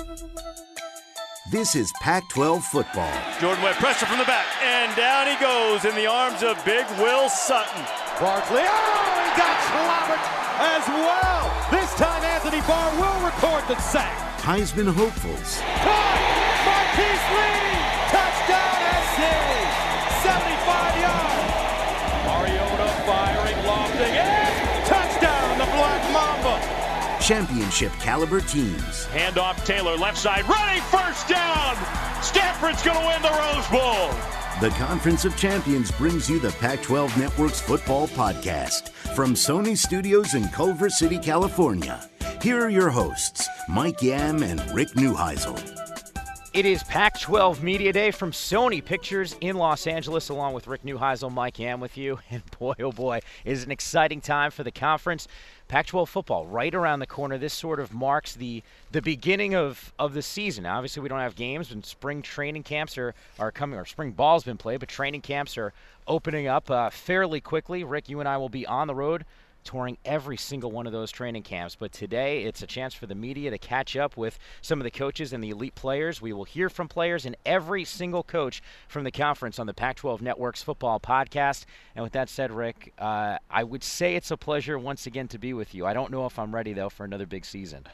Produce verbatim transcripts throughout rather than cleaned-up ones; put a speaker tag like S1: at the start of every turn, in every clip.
S1: This is Pac twelve football.
S2: Jordan Webb, pressure from the back, and down he goes in the arms of Big Will Sutton.
S3: Barkley, oh, he got clobbered as well. This time Anthony Barr will record the sack.
S1: Heisman hopefuls.
S3: Caught! Marquise Lee! Touchdown S C! seventy-five yards. Mariota firing, lofting, and touchdown, the Black Mamba.
S1: Championship caliber teams.
S2: Handoff Taylor, left side, running first down. Stanford's going to win the Rose Bowl.
S1: The Conference of Champions brings you the Pac twelve Network's football podcast from Sony Studios in Culver City, California. Here are your hosts, Mike Yam and Rick Neuheisel.
S4: It is Pac twelve Media Day from Sony Pictures in Los Angeles, along with Rick Neuheisel, Mike Yam with you. And boy, oh boy, it is an exciting time for the conference. Pac twelve football right around the corner. This sort of marks the the beginning of, of the season. Now, obviously, we don't have games, and spring training camps are, are coming, or spring ball's been played, but training camps are opening up uh, fairly quickly. Rick, you and I will be on the road touring every single one of those training camps. But today, it's a chance for the media to catch up with some of the coaches and the elite players. We will hear from players and every single coach from the conference on the Pac twelve Network's football podcast. And with that said, Rick, uh, I would say it's a pleasure once again to be with you. I don't know if I'm ready, though, for another big season.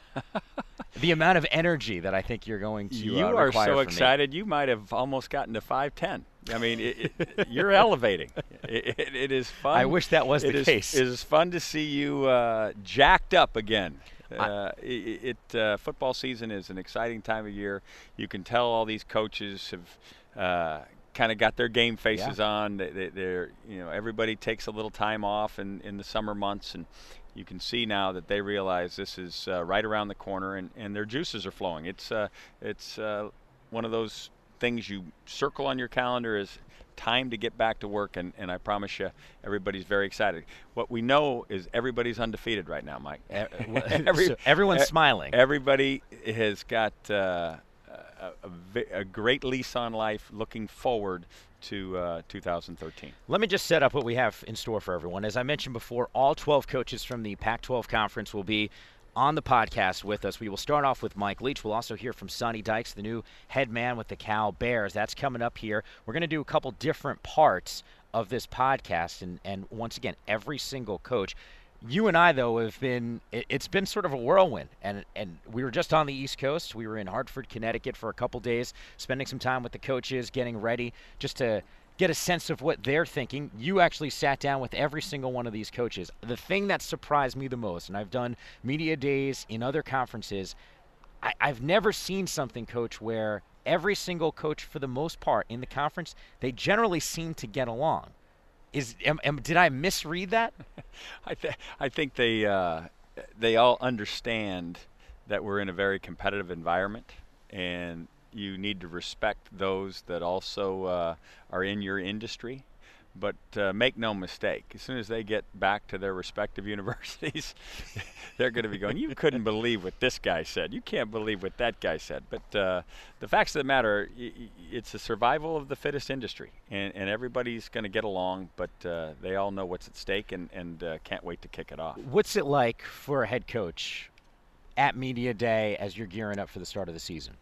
S4: The amount of energy that I think you're going to
S5: you
S4: uh,
S5: are
S4: require
S5: so
S4: from
S5: excited,
S4: me.
S5: You might have almost gotten to five ten. I mean, it, it, you're elevating. It, it, it is fun.
S4: I wish that was
S5: it
S4: the
S5: is,
S4: case.
S5: It is fun to see you uh, jacked up again. Uh, it, it uh, football season is an exciting time of year. You can tell all these coaches have uh, kind of got their game faces
S4: yeah.
S5: on. They, they, they're, you know, everybody takes a little time off in, in the summer months, and you can see now that they realize this is uh, right around the corner, and, and their juices are flowing. It's uh, it's uh, one of those things you circle on your calendar as time to get back to work, and, and I promise you, everybody's very excited. What we know is everybody's undefeated right now, Mike.
S4: Every, so everyone's
S5: e-
S4: smiling.
S5: Everybody has got uh, a, a, a great lease on life, looking forward to uh, two thousand thirteen.
S4: Let me just set up what we have in store for everyone. As I mentioned before, all twelve coaches from the Pac twelve Conference will be on the podcast with us. We will start off with Mike Leach. We'll also hear from Sonny Dykes, the new head man with the Cal Bears. That's coming up here. We're going to do a couple different parts of this podcast, and, and once again, every single coach. You and I, though, have been it, – it's been sort of a whirlwind, and and we were just on the East Coast. We were in Hartford, Connecticut for a couple days, spending some time with the coaches, getting ready just to – get a sense of what they're thinking. You actually sat down with every single one of these coaches. The thing that surprised me the most, and I've done media days in other conferences, I, I've never seen something, Coach, where every single coach, for the most part, in the conference, they generally seem to get along. Is am, am, did I misread that?
S5: I, th- I think they uh, they all understand that we're in a very competitive environment, and you need to respect those that also uh, are in your industry. But uh, make no mistake, as soon as they get back to their respective universities, they're going to be going, you couldn't believe what this guy said. You can't believe what that guy said. But uh, the facts of the matter, y- y- it's a survival of the fittest industry. And, and everybody's going to get along, but uh, they all know what's at stake and, and uh, can't wait to kick it off.
S4: What's it like for a head coach at Media Day as you're gearing up for the start of the season?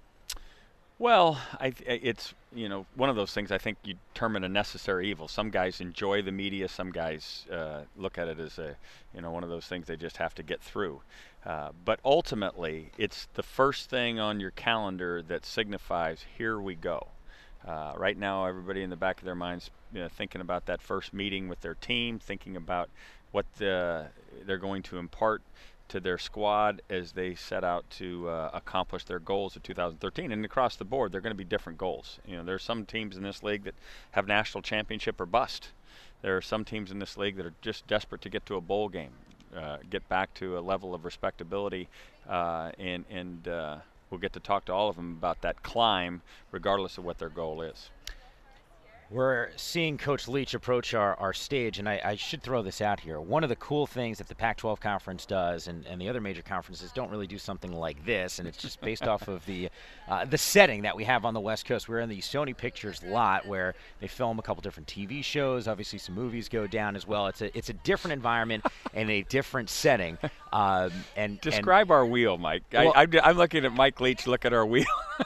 S5: Well, I, it's, you know, one of those things I think you term it a necessary evil. Some guys enjoy the media. Some guys uh, look at it as a, you know, one of those things they just have to get through. Uh, but ultimately, it's the first thing on your calendar that signifies, here we go. Uh, right now, everybody in the back of their minds, you know, thinking about that first meeting with their team, thinking about what the, they're going to impart to their squad as they set out to uh, accomplish their goals of two thousand thirteen. And across the board, they're going to be different goals. You know, there are some teams in this league that have national championship or bust. There are some teams in this league that are just desperate to get to a bowl game, uh, get back to a level of respectability, uh, and, and uh, we'll get to talk to all of them about that climb, regardless of what their goal is.
S4: We're seeing Coach Leach approach our, our stage, and I, I should throw this out here. One of the cool things that the Pac twelve conference does, and, and the other major conferences don't really do something like this, and it's just based off of the uh, the setting that we have on the West Coast. We're in the Sony Pictures lot where they film a couple different T V shows. Obviously, some movies go down as well. It's a it's a different environment and a different setting. Um, and
S5: Describe
S4: and,
S5: our wheel, Mike.
S4: Well,
S5: I, I'm, I'm looking at Mike Leach. Look at our wheel.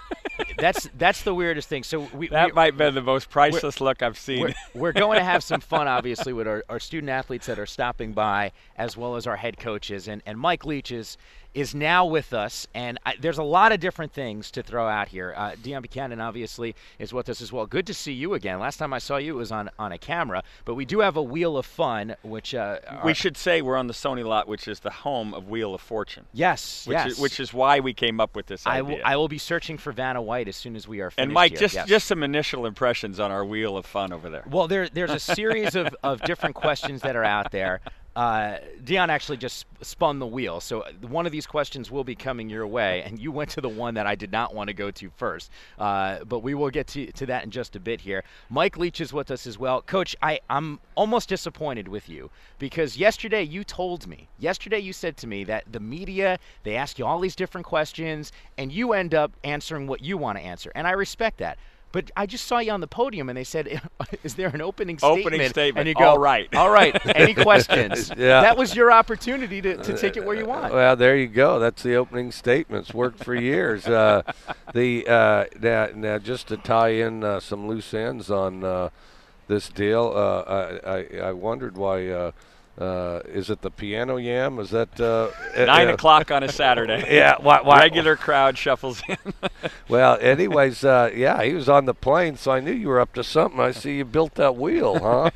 S4: That's that's the weirdest thing. So we,
S5: that
S4: we,
S5: might be the most priceless look I've seen.
S4: We're, we're going to have some fun, obviously, with our, our student athletes that are stopping by, as well as our head coaches. And, and Mike Leach is, is now with us, and I, there's a lot of different things to throw out here. Uh, Deion Buchanan, obviously, is with us as well. Good to see you again. Last time I saw you, it was on, on a camera. But we do have a Wheel of Fun, which uh,
S5: we
S4: are,
S5: should say we're on the Sony lot, which is the home of Wheel of Fortune.
S4: Yes,
S5: which
S4: yes.
S5: Is, which is why we came up with this
S4: I
S5: idea.
S4: will, I will be searching for Vanna White as soon as we are finished.
S5: And Mike,
S4: here.
S5: just
S4: yes.
S5: just some initial impressions on our Wheel of Fun over there.
S4: Well, there there's a series of, of different questions that are out there. Uh, Deion actually just spun the wheel, so one of these questions will be coming your way, and you went to the one that I did not want to go to first. Uh, but we will get to, to that in just a bit here. Mike Leach is with us as well. Coach, I, I'm almost disappointed with you because yesterday you told me, yesterday you said to me that the media, they ask you all these different questions, and you end up answering what you want to answer, and I respect that. But I just saw you on the podium, and they said, is there an opening statement?
S5: Opening statement.
S4: And you go,
S5: all right.
S4: All right. Any questions?
S6: Yeah.
S4: That was your opportunity to, to take it where you want.
S6: Well, there you go. That's the opening statements. Worked for years. Uh, the uh, now, now, just to tie in uh, some loose ends on uh, this deal, uh, I, I, I wondered why uh, – Uh, is it the Piano Yam? Is that uh,
S5: nine
S6: uh,
S5: o'clock on a Saturday?
S6: Yeah, why, why,
S5: regular crowd shuffles in.
S6: Well, anyways, uh, yeah, he was on the plane, so I knew you were up to something. I see you built that wheel, huh?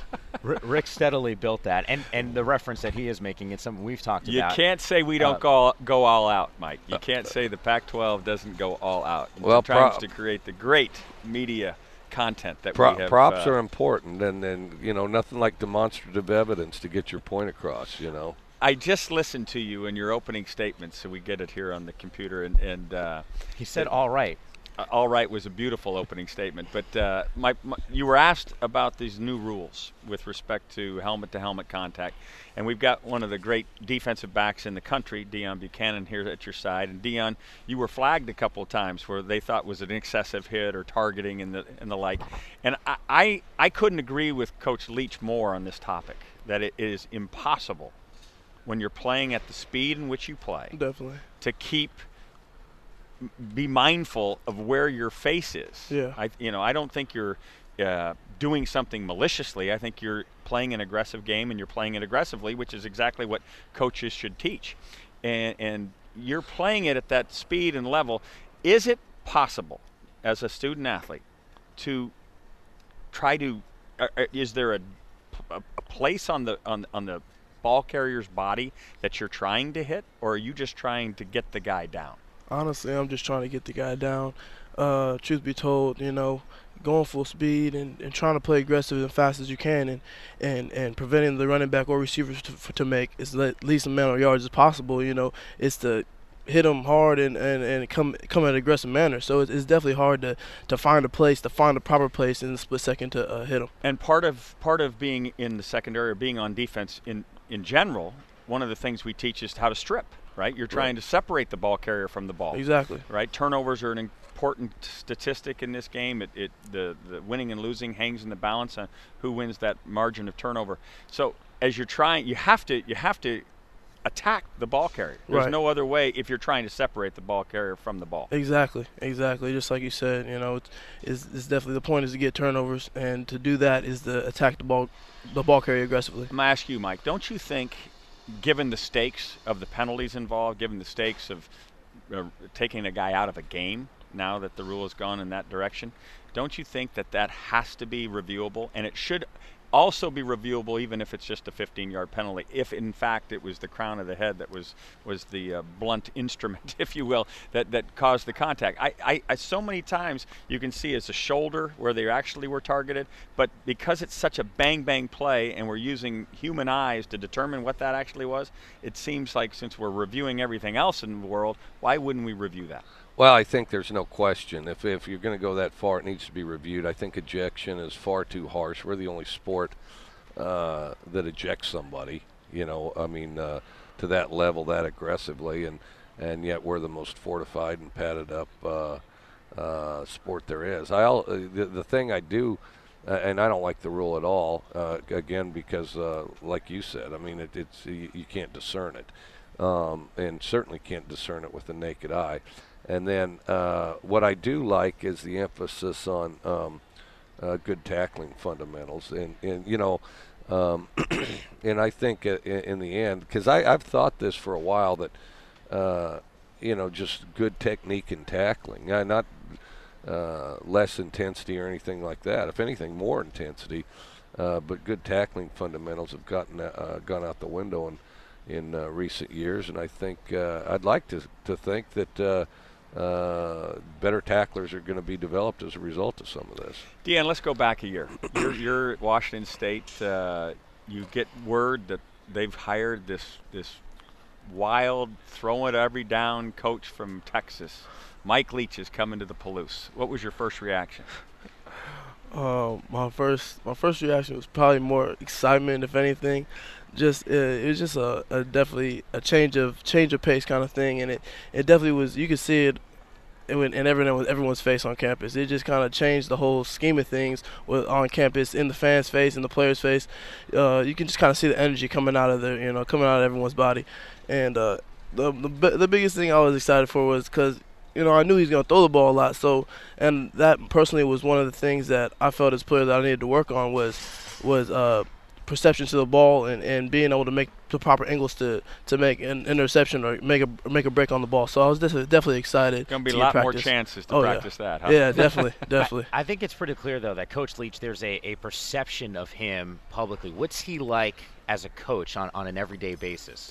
S4: Rick steadily built that, and and the reference that he is making, it's something we've talked
S5: you
S4: about.
S5: You can't say we don't
S4: uh,
S5: go go all out, Mike. You can't say the Pac twelve doesn't go all out.
S6: Well,
S5: trying
S6: pro-
S5: to create the great media content that
S6: Pro-
S5: we have.
S6: Props
S5: uh,
S6: are important, and, and, you know, nothing like demonstrative evidence to get your point across, you know.
S5: I just listened to you in your opening statement, so we get it here on the computer. And, and uh,
S4: he said, all right.
S5: Uh, all right was a beautiful opening statement. But uh, my, my, you were asked about these new rules with respect to helmet-to-helmet contact. And we've got one of the great defensive backs in the country, Deion Buchanan, here at your side. And Deion, you were flagged a couple of times where they thought was an excessive hit or targeting and the and the like. And I, I, I couldn't agree with Coach Leach more on this topic, that it is impossible when you're playing at the speed in which you play
S7: Definitely.
S5: to keep be mindful of where your face is.
S7: Yeah.
S5: I, you know, I don't think you're uh, doing something maliciously. I think you're playing an aggressive game, and you're playing it aggressively, which is exactly what coaches should teach. And, and you're playing it at that speed and level. Is it possible, as a student athlete, to try to? Uh, is there a, a, a place on the on on the ball carrier's body that you're trying to hit, or are you just trying to get the guy down?
S7: Honestly, I'm just trying to get the guy down. Uh, truth be told, you know, going full speed and, and trying to play aggressive and fast as you can, and and, and preventing the running back or receivers to, for, to make as least amount of yards as possible. You know, it's to hit them hard and, and, and come come in an aggressive manner. So it's, it's definitely hard to, to find a place, to find a proper place in a split second to uh, hit them.
S5: And part of part of being in the secondary or being on defense in in general, one of the things we teach is how to strip. Right, you're trying
S7: right.
S5: to separate the ball carrier from the ball.
S7: Exactly.
S5: Right, turnovers are an important statistic in this game. It, it the the winning and losing hangs in the balance on who wins that margin of turnover. So as you're trying, you have to you have to attack the ball carrier. There's
S7: right.
S5: no other way if you're trying to separate the ball carrier from the ball.
S7: Exactly, exactly. Just like you said, you know, it's, it's, it's definitely the point is to get turnovers, and to do that is to attack the ball the ball carrier aggressively.
S5: I'm gonna ask you, Mike. Don't you think, given the stakes of the penalties involved, given the stakes of uh, taking a guy out of a game now that the rule has gone in that direction, don't you think that that has to be reviewable? And it should also be reviewable even if it's just a fifteen-yard penalty, if in fact it was the crown of the head that was was the uh, blunt instrument, if you will, that, that caused the contact. I, I, I so many times you can see it's a shoulder where they actually were targeted, but because it's such a bang-bang play and we're using human eyes to determine what that actually was, it seems like since we're reviewing everything else in the world, why wouldn't we review that?
S6: Well, I think there's no question. If if you're going to go that far, it needs to be reviewed. I think ejection is far too harsh. We're the only sport uh, that ejects somebody, you know, I mean, uh, to that level, that aggressively, and, and yet we're the most fortified and padded up uh, uh, sport there is. I uh, the, the thing I do, uh, and I don't like the rule at all, uh, again, because uh, like you said, I mean, it, it's you, you can't discern it, um, and certainly can't discern it with the naked eye. And then uh, what I do like is the emphasis on um, uh, good tackling fundamentals. And, and you know, um, and I think in, in the end, because I've thought this for a while, that, uh, you know, just good technique in tackling, uh, not uh, less intensity or anything like that. If anything, more intensity. Uh, but good tackling fundamentals have gotten uh, gone out the window in, in uh, recent years. And I think uh, I'd like to, to think that uh, Uh, better tacklers are going to be developed as a result of some of this.
S5: Deanne, let's go back a year. You're, you're at Washington State. Uh, you get word that they've hired this this wild, throw it every down coach from Texas. Mike Leach is coming to the Palouse. What was your first reaction?
S7: Uh, my first my first reaction was probably more excitement, if anything. Just uh, it was just a, a definitely a change of change of pace kind of thing, and it, it definitely was. You could see it in, in everyone everyone's face on campus. It just kind of changed the whole scheme of things with on campus, in the fans' face, in the players' face. Uh, you can just kind of see the energy coming out of the you know coming out of everyone's body, and uh, the the the biggest thing I was excited for was because you know I knew he was gonna throw the ball a lot. So and that personally was one of the things that I felt as a player that I needed to work on was was. Uh, perception to the ball and, and being able to make the proper angles to, to make an interception or make a make a break on the ball. So I was definitely, definitely excited.
S5: Going to be
S7: to
S5: a lot
S7: practice.
S5: more chances to
S7: oh,
S5: practice
S7: yeah.
S5: that, huh?
S7: Yeah, definitely, definitely.
S4: I, I think it's pretty clear, though, that Coach Leach, there's a, a perception of him publicly. What's he like as a coach on, on an everyday basis?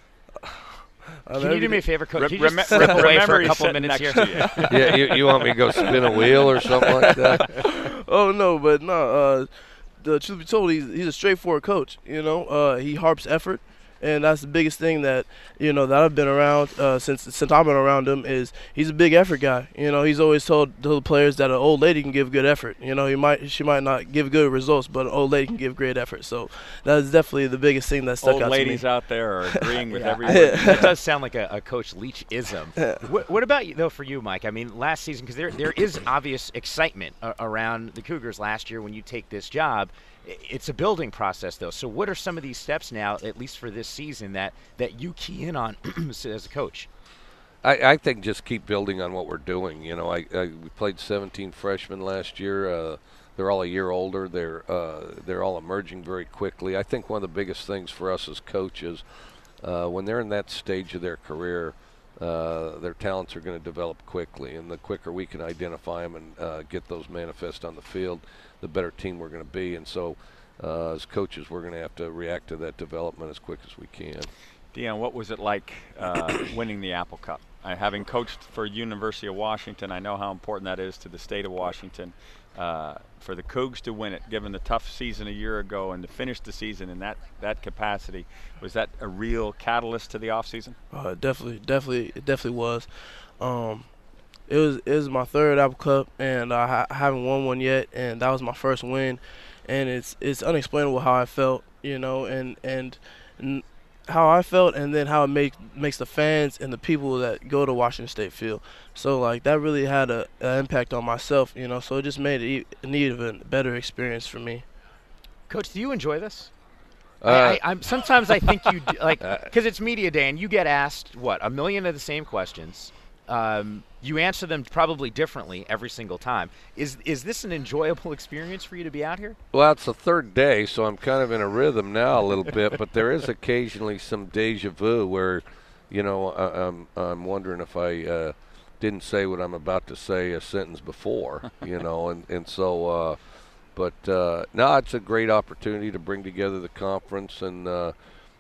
S7: Uh,
S4: Can you do me a favor, Coach?
S5: Re-
S4: Can you just
S5: rem-
S4: step away
S5: remember
S4: for a
S5: he's
S4: couple
S5: sitting
S4: minutes
S5: next
S4: here?
S5: to you.
S6: Yeah, you, you want me to go spin a wheel or something like that?
S7: Oh, no, but no, uh, the truth be told, he's, he's a straightforward coach. You know, uh, he harps effort, and that's the biggest thing that you know that I've been around uh, since since I've been around him. Is he's a big effort guy. You know, he's always told the players that an old lady can give good effort. You know, he might she might not give good results, but an old lady can give great effort. So that's definitely the biggest thing that stuck
S5: Old
S7: out
S5: ladies
S7: to me.
S5: out there are agreeing with
S4: Yeah,
S5: every
S4: I-
S5: word.
S4: That does sound like a, a Coach Leach-ism. what, what about you, though, for you, Mike? I mean, last season, because there there is obvious excitement uh, around the Cougars last year when you take this job. It's a building process, though. So what are some of these steps now, at least for this season, that, that you key in on as a coach?
S6: I, I think just keep building on what we're doing. You know, I, I we played seventeen freshmen last year. Uh, they're all a year older. They're uh, they're all emerging very quickly. I think one of the biggest things for us as coaches, uh, when they're in that stage of their career, uh, their talents are going to develop quickly, and the quicker we can identify them and uh, get those manifest on the field, the better team we're going to be. And so uh, as coaches, we're going to have to react to that development as quick as we can.
S5: Deanne, what was it like uh, winning the Apple Cup? Uh, having coached for University of Washington, I know how important that is to the state of Washington. Uh, for the Cougs to win it, given the tough season a year ago, and to finish the season in that, that capacity, was that a real catalyst to the offseason?
S7: Uh, definitely, definitely, it definitely was. Um, it was it was my third Apple Cup, and I, ha- I haven't won one yet, and that was my first win, and it's it's unexplainable how I felt, you know, and and. and how I felt, and then how it make, makes the fans and the people that go to Washington State feel. So, like, that really had a, a impact on myself, you know, so it just made it an even better experience for me.
S4: Coach, do you enjoy this?
S6: Uh,
S4: I, I, I'm sometimes I think you do, like because it's media day and you get asked what a million of the same questions. Um, you answer them probably differently every single time. Is is this an enjoyable experience for you to be out here?
S6: Well, it's the third day, so I'm kind of in a rhythm now a little bit, but there is occasionally some deja vu where, you know, I, I'm, I'm wondering if I uh, didn't say what I'm about to say a sentence before, you know, and, and so, uh, but uh, no, it's a great opportunity to bring together the conference, and, uh,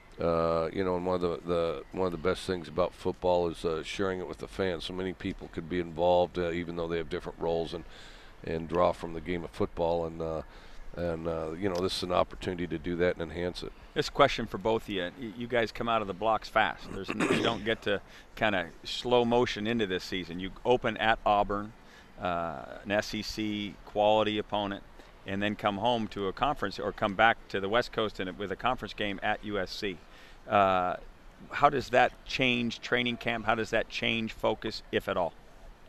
S6: uh, you know, and one of the, the one of the best things about football is uh, sharing it with the fans. So many people could be involved, uh, even though they have different roles, and and draw from the game of football. And uh, and uh, you know, this is an opportunity to do that and enhance it.
S5: This question for both of you. You guys come out of the blocks fast. There's, you don't get to kind of slow motion into this season. You open at Auburn, uh, an S E C quality opponent, and then come home to a conference or come back to the West Coast and with a conference game at U S C. Uh, how does that change training camp? How does that change focus, if at all?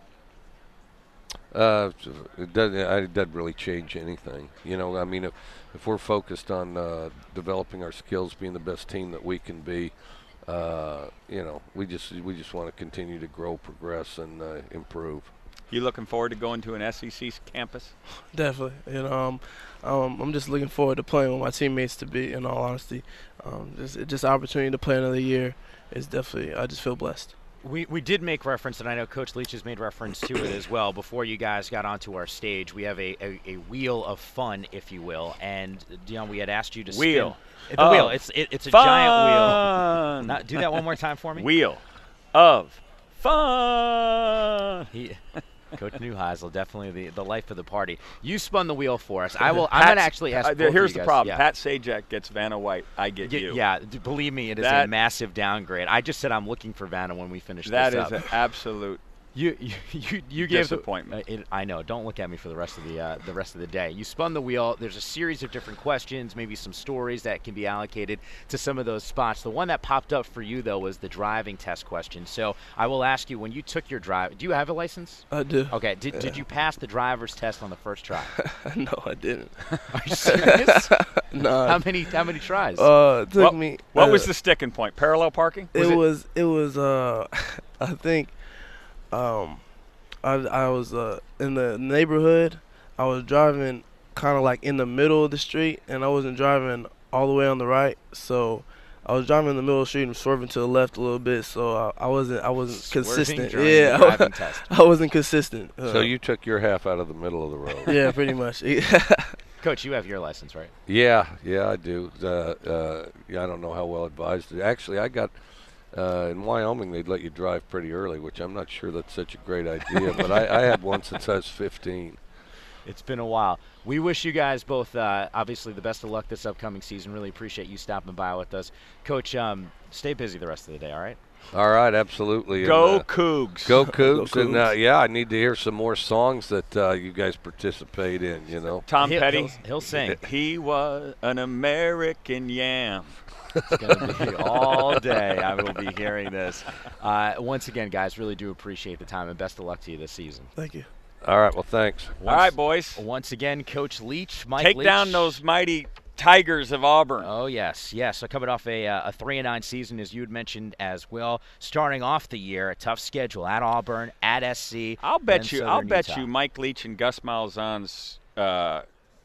S6: Uh, it doesn't, it doesn't really change anything. You know, I mean, if, if we're focused on uh, developing our skills, being the best team that we can be, uh, you know, we just we just want to continue to grow, progress, and uh, improve.
S5: You looking forward to going to an S E C campus?
S7: Definitely. You know, um, um, I'm just looking forward to playing with my teammates. To be, in all honesty, um, just just opportunity to play another year is definitely. I just feel blessed.
S4: We we did make reference, and I know Coach Leach has made reference to it as well. Before you guys got onto our stage, we have a, a, a wheel of fun, if you will, and Dion, we had asked you to
S5: wheel.
S4: spin the
S5: oh.
S4: wheel. It's it, it's a
S5: fun.
S4: giant wheel. Not, do that one more time for me.
S5: Wheel of fun.
S4: He, Coach Neuheisel, definitely the, the life of the party. You spun the wheel for us. I will. I'm going to actually ask.
S5: Uh,
S4: both
S5: here's
S4: of you
S5: the
S4: guys.
S5: problem.
S4: Yeah.
S5: Pat Sajak gets Vanna White. I get
S4: Y-
S5: you.
S4: Yeah, d- believe me, it is
S5: that,
S4: a massive downgrade. I just said I'm looking for Vanna when we finish
S5: that
S4: this
S5: up. That is
S4: up.
S5: an absolute.
S4: You you you, you gave
S5: disappointment.
S4: The, uh, it, I know. Don't look at me for the rest of the uh, the rest of the day. You spun the wheel. There's a series of different questions, maybe some stories that can be allocated to some of those spots. The one that popped up for you though was the driving test question. So I will ask you, when you took your drive, do you have a license?
S7: I do.
S4: Okay. Did
S7: yeah.
S4: did you pass the driver's test on the first try?
S7: No, I didn't.
S4: Are you serious?
S7: No.
S4: How many how many tries?
S7: Uh, it took
S5: what
S7: me.
S5: What
S7: uh,
S5: was the sticking point? Parallel parking?
S7: Was
S5: Was
S7: it,
S5: it
S7: was. It was. Uh, I think. Um. I, I was uh, in the neighborhood. I was driving kind of like in the middle of the street, and I wasn't driving all the way on the right. So I was driving in the middle of the street and swerving to the left a little bit. So I, I wasn't I wasn't
S4: Swerving
S7: consistent.
S4: during
S7: Yeah,
S4: the driving test.
S7: I wasn't consistent. Uh,
S6: So you took your half out of the middle of the road.
S7: yeah, pretty much.
S4: Coach, you have your license, right?
S6: Yeah, yeah, I do. Uh, uh, yeah, I don't know how well advised. Actually, I got uh, in Wyoming. They'd let you drive pretty early, which I'm not sure that's such a great idea. But I, I had one since I was fifteen.
S4: It's been a while. We wish you guys both, uh, obviously, the best of luck this upcoming season. Really appreciate you stopping by with us, Coach. Um, stay busy the rest of the day. All right.
S6: All right, absolutely.
S5: Go
S6: and, uh,
S5: Cougs.
S6: Go Cougs.
S7: Go
S6: And uh,
S7: Cougs.
S6: yeah, I need to hear some more songs that uh, you guys participate in. You know.
S5: Tom
S4: He'll-
S5: Petty.
S4: he'll- he'll sing.
S5: He was an American yam.
S4: It's going to be all day. I will be hearing this. Uh, once again, guys, really do appreciate the time, and best of luck to you this season.
S7: Thank you.
S6: All right. Well, thanks.
S5: All right, boys.
S4: Once again, Coach Leach, Mike
S5: Take
S4: Leach.
S5: down those mighty Tigers of Auburn.
S4: Oh, yes, yes. So coming off a, uh, a three and nine season, as you had mentioned as well, starting off the year, a tough schedule at Auburn, at S C.
S5: I'll bet
S4: then
S5: you. I'll
S4: Southern
S5: bet
S4: Utah.
S5: you. Mike Leach and Gus Malzahn's uh,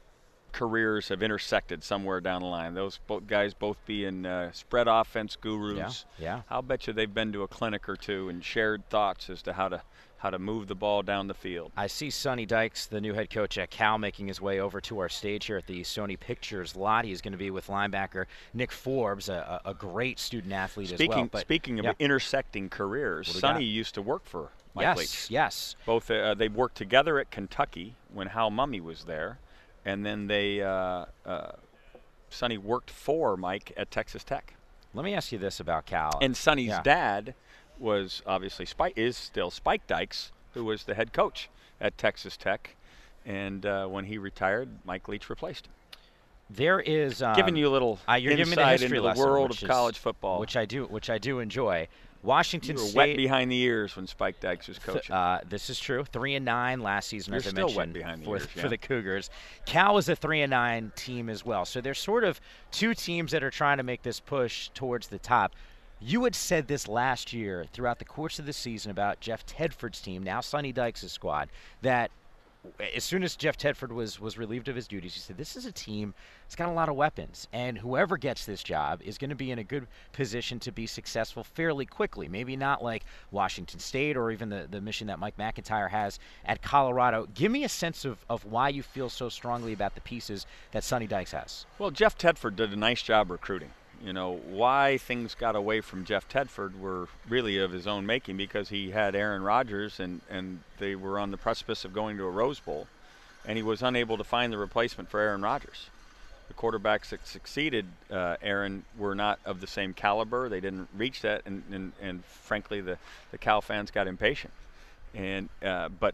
S5: careers have intersected somewhere down the line. Those both guys both being uh, spread offense gurus.
S4: Yeah, yeah.
S5: I'll bet you they've been to a clinic or two and shared thoughts as to how to how to move the ball down the field.
S4: I see Sonny Dykes, the new head coach at Cal, making his way over to our stage here at the Sony Pictures lot. He's going to be with linebacker Nick Forbes, a, a great student athlete
S5: Speaking
S4: as well. But
S5: speaking of
S4: yeah.
S5: intersecting careers,
S4: What do we
S5: Sonny
S4: got?
S5: used to work for Mike
S4: yes,
S5: Leach.
S4: yes.
S5: Both uh, they worked together at Kentucky when Hal Mummy was there, and then they uh, uh, Sonny worked for Mike at Texas Tech.
S4: Let me ask you this about Cal.
S5: And Sonny's
S4: Yeah.
S5: dad was obviously Spike is still Spike Dykes, who was the head coach at Texas Tech, and uh, when he retired, Mike Leach replaced him.
S4: There is um,
S5: Giving you a little
S4: uh, you're giving me the
S5: insight
S4: history
S5: into the
S4: lesson,
S5: world
S4: which
S5: of
S4: is-
S5: college football.
S4: which I do, which I do enjoy. Washington
S5: You were
S4: State.
S5: wet behind the ears when Spike Dykes was
S4: Th-
S5: coaching.
S4: Uh, this is true. Three and nine last season,
S5: You're
S4: as I
S5: still wet
S4: mentioned,
S5: behind the
S4: for,
S5: ears,
S4: for
S5: yeah.
S4: the Cougars. Cal is a three and nine team as well. So there's sort of two teams that are trying to make this push towards the top. You had said this last year throughout the course of the season about Jeff Tedford's team, now Sonny Dykes' squad, that as soon as Jeff Tedford was was relieved of his duties, he said, this is a team that's got a lot of weapons, and whoever gets this job is going to be in a good position to be successful fairly quickly. Maybe not like Washington State or even the, the mission that Mike McIntyre has at Colorado. Give me a sense of, of why you feel so strongly about the pieces that Sonny Dykes has.
S5: Well, Jeff Tedford did a nice job recruiting. You know, why things got away from Jeff Tedford were really of his own making, because he had Aaron Rodgers and, and they were on the precipice of going to a Rose Bowl. and he was unable to find the replacement for Aaron Rodgers. The quarterbacks that succeeded uh, Aaron were not of the same caliber. They didn't reach that, and, and, and frankly, the, the Cal fans got impatient. And uh, but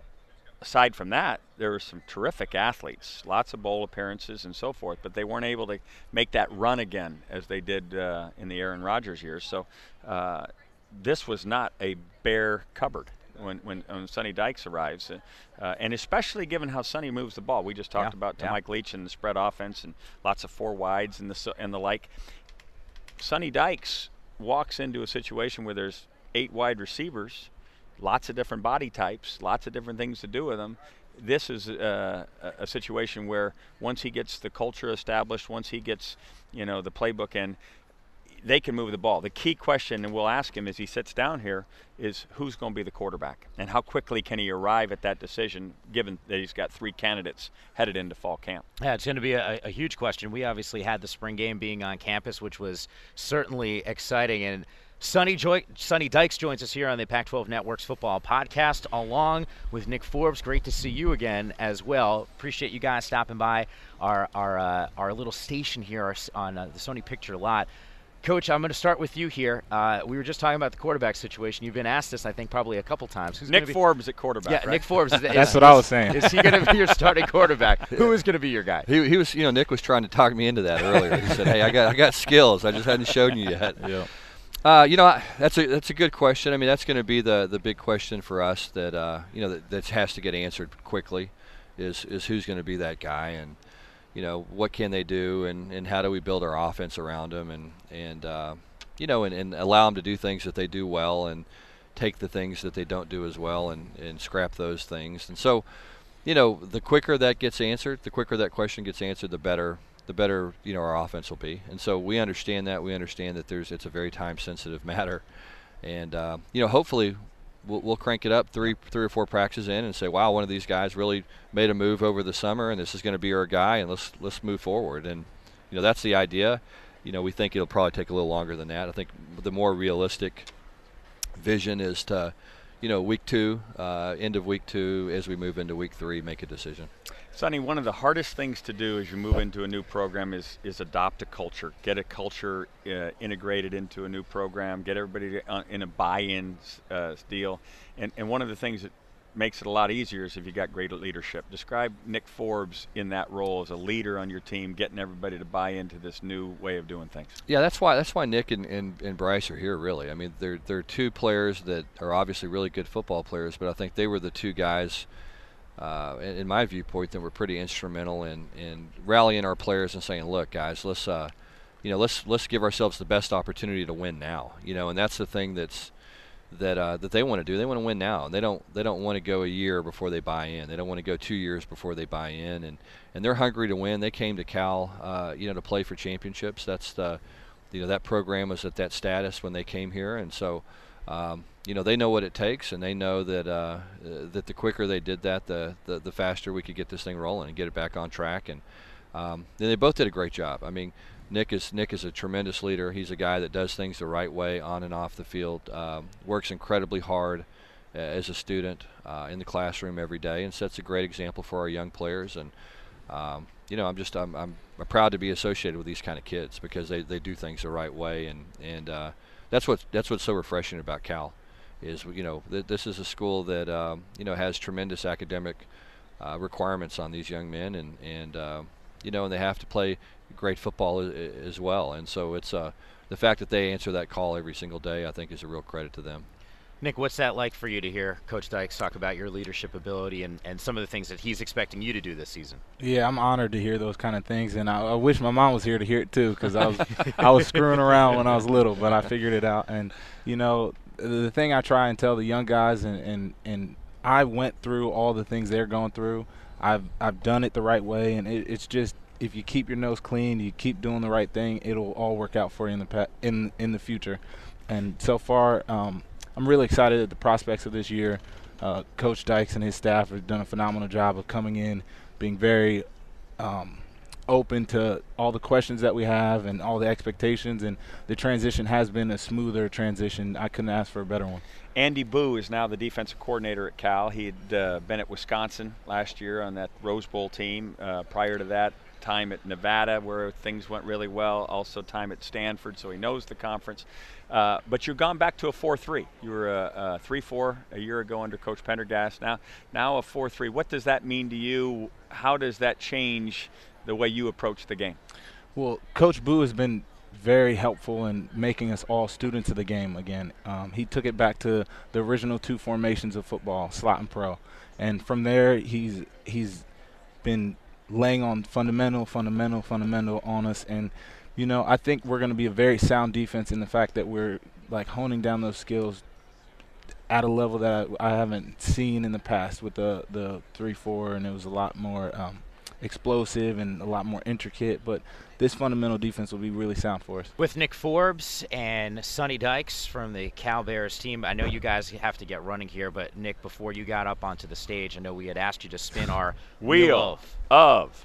S5: aside from that, there were some terrific athletes, lots of bowl appearances and so forth, but they weren't able to make that run again as they did uh, in the Aaron Rodgers years. So uh, this was not a bare cupboard when, when, when Sonny Dykes arrives, uh, and especially given how Sonny moves the ball. We just talked
S4: yeah,
S5: about to
S4: yeah.
S5: Mike Leach and the spread offense and lots of four wides and the, and the like. Sonny Dykes walks into a situation where there's eight wide receivers, lots of different body types, lots of different things to do with them. This is uh, a, a situation where once he gets the culture established, once he gets, you know, the playbook in, they can move the ball. The key question, and we'll ask him as he sits down here, is who's going to be the quarterback and how quickly can he arrive at that decision, given that he's got three candidates headed into fall camp.
S4: Yeah, it's going to be a, a huge question. We obviously had the spring game being on campus, which was certainly exciting, and Sonny, Joy- Sonny Dykes joins us here on the Pac twelve Network's Football Podcast, along with Nick Forbes. Great to see you again as well. Appreciate you guys stopping by our our uh, our little station here on uh, the Sony Picture lot. Coach, I'm going to start with you here. Uh, we were just talking about the quarterback situation. You've been asked this, I think, probably a couple times. Who's
S5: Nick
S4: be-
S5: Forbes at quarterback.
S4: Yeah,
S5: right?
S4: Nick Forbes. Is,
S8: That's
S4: is,
S8: what I was saying.
S4: Is he going to be your starting quarterback? Who is going to be your guy?
S9: He, he was, you know, Nick was trying to talk me into that earlier. He said, "Hey, I got, I got skills. I just hadn't shown you yet."
S8: Yeah.
S9: Uh, you know, I- that's a that's a good question. I mean, that's going to be the the big question for us that uh, you know that, that has to get answered quickly, is is who's going to be that guy, and you know what can they do, and, and how do we build our offense around them, and and uh, you know, and, and allow them to do things that they do well, and take the things that they don't do as well, and, and scrap those things. And so, you know, the quicker that gets answered, the quicker that question gets answered, the better. the better, you know, our offense will be. And so we understand that. We understand that there's it's a very time-sensitive matter. And, uh, you know, hopefully we'll, we'll crank it up three three or four practices in and say, wow, one of these guys really made a move over the summer, and this is going to be our guy, and let's let's move forward. And, you know, that's the idea. You know, we think it'll probably take a little longer than that. I think the more realistic vision is to, you know, week two, uh, end of week two, as we move into week three, make a decision.
S5: Sonny, one of the hardest things to do as you move into a new program is is adopt a culture, get a culture uh, integrated into a new program, get everybody to, uh, in a buy-in uh, deal. And, and one of the things that makes it a lot easier is if you got great leadership. Describe Nick Forbes in that role as a leader on your team, getting everybody to buy into this new way of doing things.
S9: Yeah, that's why that's why Nick and, and, and Bryce are here, really. I mean, they're, they're two players that are obviously really good football players, but I think they were the two guys – Uh, in, in my viewpoint, that were pretty instrumental in, in rallying our players and saying, "Look, guys, let's, uh, you know, let's let's give ourselves the best opportunity to win now." You know, and that's the thing that's that uh, that they want to do. They want to win now, and they don't they don't want to go a year before they buy in. They don't want to go two years before they buy in, and and they're hungry to win. They came to Cal, uh, you know, to play for championships. That's the, you know, that program was at that status when they came here, and so. Um, you know, they know what it takes, and they know that uh, uh, that the quicker they did that, the, the the faster we could get this thing rolling and get it back on track. And um, they both did a great job. I mean, Nick is Nick is a tremendous leader. He's a guy that does things the right way on and off the field, um, works incredibly hard uh, as a student uh, in the classroom every day, and sets a great example for our young players. And um, you know, I'm just I'm, I'm proud to be associated with these kind of kids because they, they do things the right way, and and uh, that's what that's what's so refreshing about Cal. Is, you know, th- this is a school that um, you know has tremendous academic uh, requirements on these young men, and and uh, you know, and they have to play great football a- as well. And so it's uh, the fact that they answer that call every single day, I think, is a real credit to them.
S4: Nick, what's that like for you to hear Coach Dykes talk about your leadership ability and, and some of the things that he's expecting you to do this season?
S8: Yeah, I'm honored to hear those kind of things, and I, I wish my mom was here to hear it too, because I was I was screwing around when I was little, but I figured it out. And you know, the thing I try and tell the young guys, and, and, and I went through all the things they're going through. I've I've done it the right way, and it, it's just if you keep your nose clean, you keep doing the right thing, it'll all work out for you in the pa- in in the future. And so far, um, I'm really excited at the prospects of this year. Uh, Coach Dykes and his staff have done a phenomenal job of coming in, being very um, open to all the questions that we have and all the expectations, and the transition has been a smoother transition. I couldn't ask for a better one.
S5: Andy Boo is now the defensive coordinator at Cal. He'd uh, been at Wisconsin last year on that Rose Bowl team. Uh, prior to that, time at Nevada where things went really well. Also time at Stanford, so he knows the conference. Uh, but you've gone back to a four three. You were a, a three four a year ago under Coach Pendergast. Now, now a four three. What does that mean to you? How does that change the way you approach the game?
S8: Well, Coach Boo has been very helpful in making us all students of the game again. Um, he took it back to the original two formations of football, slot and pro. And from there, he's he's been laying on fundamental, fundamental, fundamental on us. And, you know, I think we're going to be a very sound defense in the fact that we're, like, honing down those skills at a level that I, I haven't seen in the past with the, the three four, and it was a lot more um, explosive and a lot more intricate. But this fundamental defense will be really sound for us.
S4: With Nick Forbes and Sonny Dykes from the Cal Bears team, I know you guys have to get running here, but Nick, before you got up onto the stage, I know we had asked you to spin our
S5: Wheel
S4: of,
S5: of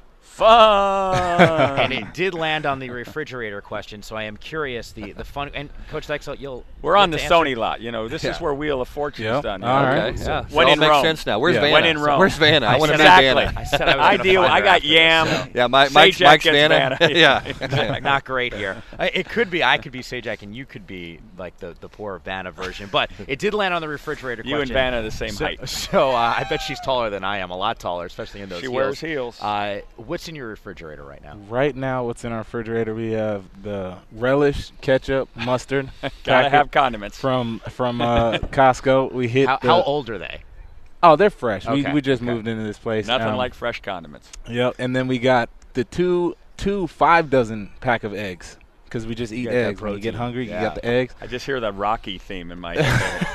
S5: Fun.
S4: And it did land on the refrigerator question, so I am curious. The the fun and Coach Dykes, you'll
S5: we're on the
S4: answer.
S5: Sony lot. You know, this
S8: yeah.
S5: is where Wheel of Fortune
S8: yep.
S5: is done.
S8: All right.
S9: Okay. Yeah.
S5: When
S9: it
S5: in
S9: all makes
S5: Rome.
S9: sense now. Where's
S8: yeah.
S9: Vanna?
S5: When in Rome.
S9: Where's Vanna? I,
S4: I
S9: want to
S4: said
S9: meet
S4: exactly.
S9: Vanna.
S4: I said I was
S5: Ideal. I got Yam.
S4: So.
S9: Yeah, my,
S5: Sajak
S9: Mike's, Mike's
S5: gets
S9: Vanna.
S5: Vanna.
S9: yeah.
S4: Not great here. Uh, it could be. I could be Sajak, and you could be like the the poor Vanna version. But it did land on the refrigerator
S5: You
S4: question.
S5: and Vanna the same
S4: so,
S5: height.
S4: So uh, I bet she's taller than I am. A lot taller, especially in those
S5: She
S4: heels.
S5: wears heels.
S4: Uh, what's in your refrigerator right now?
S8: Right now, what's in our refrigerator, we have the relish, ketchup, mustard.
S5: Gotta have condiments.
S8: From from uh, Costco. We hit
S4: How,
S8: the,
S4: how old are they?
S8: Oh, they're fresh.
S4: Okay.
S8: We we just
S4: Okay.
S8: moved into this place.
S5: Nothing
S8: um,
S5: like fresh condiments.
S8: Yep. And then we got the two two five dozen pack of eggs because we just eat
S5: get that
S8: eggs. When you get
S5: protein.
S8: hungry,
S5: Yeah.
S8: you got the eggs.
S5: I just hear that Rocky theme in my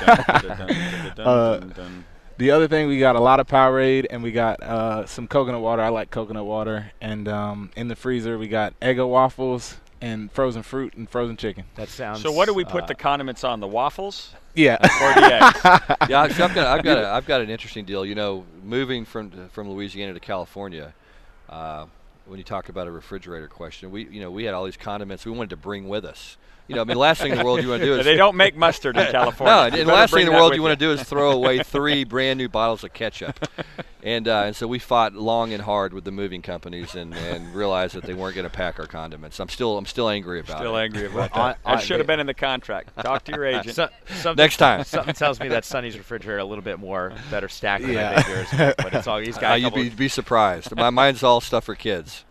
S5: head.
S8: Uh, The other thing, we got a lot of Powerade, and we got uh, some coconut water. I like coconut water. And um, in the freezer, we got Eggo waffles and frozen fruit and frozen chicken.
S4: That sounds.
S5: So what do we put
S4: uh,
S5: the condiments on? The waffles
S8: Yeah.
S5: or the eggs?
S9: Yeah, I've got, I've got, a, I've got an interesting deal. You know, moving from from Louisiana to California, uh, when you talk about a refrigerator question, we, you know, we had all these condiments we wanted to bring with us. You know, I mean, the last thing in the world you want to do is
S5: They don't make mustard in California.
S9: no,
S5: You
S9: and the
S5: better
S9: last thing
S5: bring
S9: in the
S5: that
S9: world
S5: with
S9: you want to do is throw away three brand new bottles of ketchup. And uh, and so we fought long and hard with the moving companies and, and realized that they weren't going to pack our condiments. I'm still I'm still angry about
S5: Still
S9: it.
S5: angry about
S4: On-
S5: that.
S4: on-
S5: That should have been in the contract. Talk to your agent.
S4: So, something-
S9: Next time.
S4: Something tells me that Sonny's refrigerator a little bit more better stacked than
S8: Yeah.
S4: I think yours. But it's all he's got.
S9: Uh,
S4: a
S9: you'd
S4: couple
S9: be, be surprised. My mine's all stuff for kids.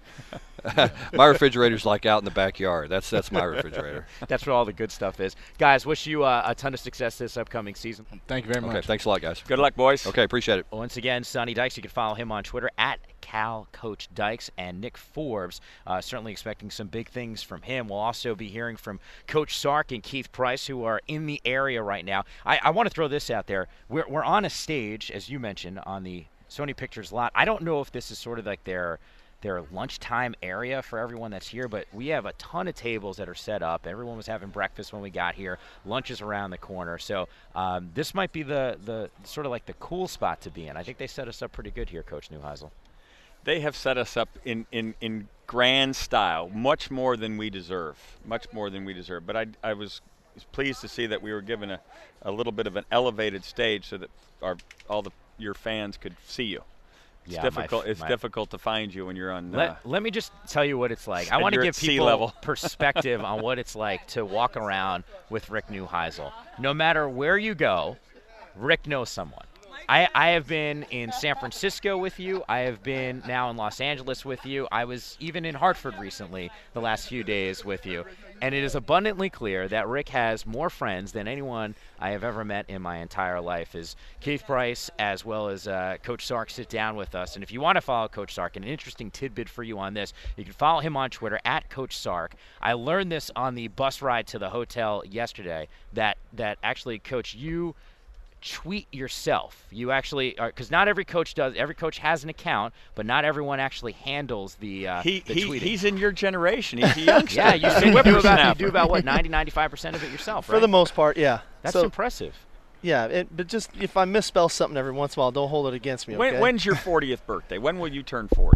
S9: My refrigerator's like out in the backyard. That's that's my refrigerator.
S4: That's what all the good stuff is. Guys, wish you uh, a ton of success this upcoming season.
S8: Thank you very
S9: Okay,
S8: much.
S9: thanks a lot, guys.
S5: Good luck, boys.
S9: Okay, appreciate it.
S4: Once again, Sonny Dykes, you can follow him on Twitter at Cal Coach Dykes, and Nick Forbes. Uh, certainly expecting some big things from him. We'll also be hearing from Coach Sark and Keith Price, who are in the area right now. I, I want to throw this out there. We're, we're on a stage, as you mentioned, on the Sony Pictures lot. I don't know if this is sort of like their their lunchtime area for everyone that's here, but we have a ton of tables that are set up. Everyone was having breakfast when we got here. Lunch is around the corner. So um, this might be the, the sort of like the cool spot to be in. I think they set us up pretty good here, Coach Neuheisel.
S5: They have set us up in, in, in grand style, much more than we deserve, much more than we deserve. But I, I was pleased to see that we were given a, a little bit of an elevated stage so that our all the your fans could see you. It's
S4: Yeah,
S5: difficult.
S4: my,
S5: it's
S4: my,
S5: difficult to find you when you're on.
S4: Let,
S5: uh,
S4: let me just tell you what it's like. I
S5: and
S4: want to
S5: you're
S4: give
S5: at sea
S4: people
S5: level.
S4: perspective on what it's like to walk around with Rick Neuheisel. No matter where you go, Rick knows someone. I, I have been in San Francisco with you. I have been now in Los Angeles with you. I was even in Hartford recently the last few days with you. And it is abundantly clear that Rick has more friends than anyone I have ever met in my entire life. As Keith Price as well as uh, Coach Sark sit down with us. And if you want to follow Coach Sark, an interesting tidbit for you on this, you can follow him on Twitter at Coach Sark. I learned this on the bus ride to the hotel yesterday, that, that actually, Coach, you – tweet yourself. You actually are, because not every coach does. Every coach has an account, but not everyone actually handles the, uh,
S5: he,
S4: the
S5: he
S4: tweeting.
S5: He's in your generation. He's a youngster.
S4: Yeah, you,
S5: He's a
S4: do, you, do about, you
S5: whippersnapper.
S4: do about, what, ninety, ninety-five percent of it yourself, right?
S10: For the most part, yeah.
S4: That's
S10: so,
S4: impressive.
S10: Yeah, it, but just if I misspell something every once in a while, don't hold it against me, okay?
S5: When, when's your fortieth birthday? When will you turn forty?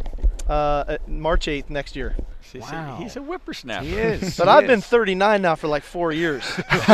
S10: Uh, March eighth next year.
S5: See,
S4: Wow.
S5: see, he's a whippersnapper.
S4: He is.
S10: But
S4: he
S10: I've
S4: is.
S10: been thirty-nine now for like four years.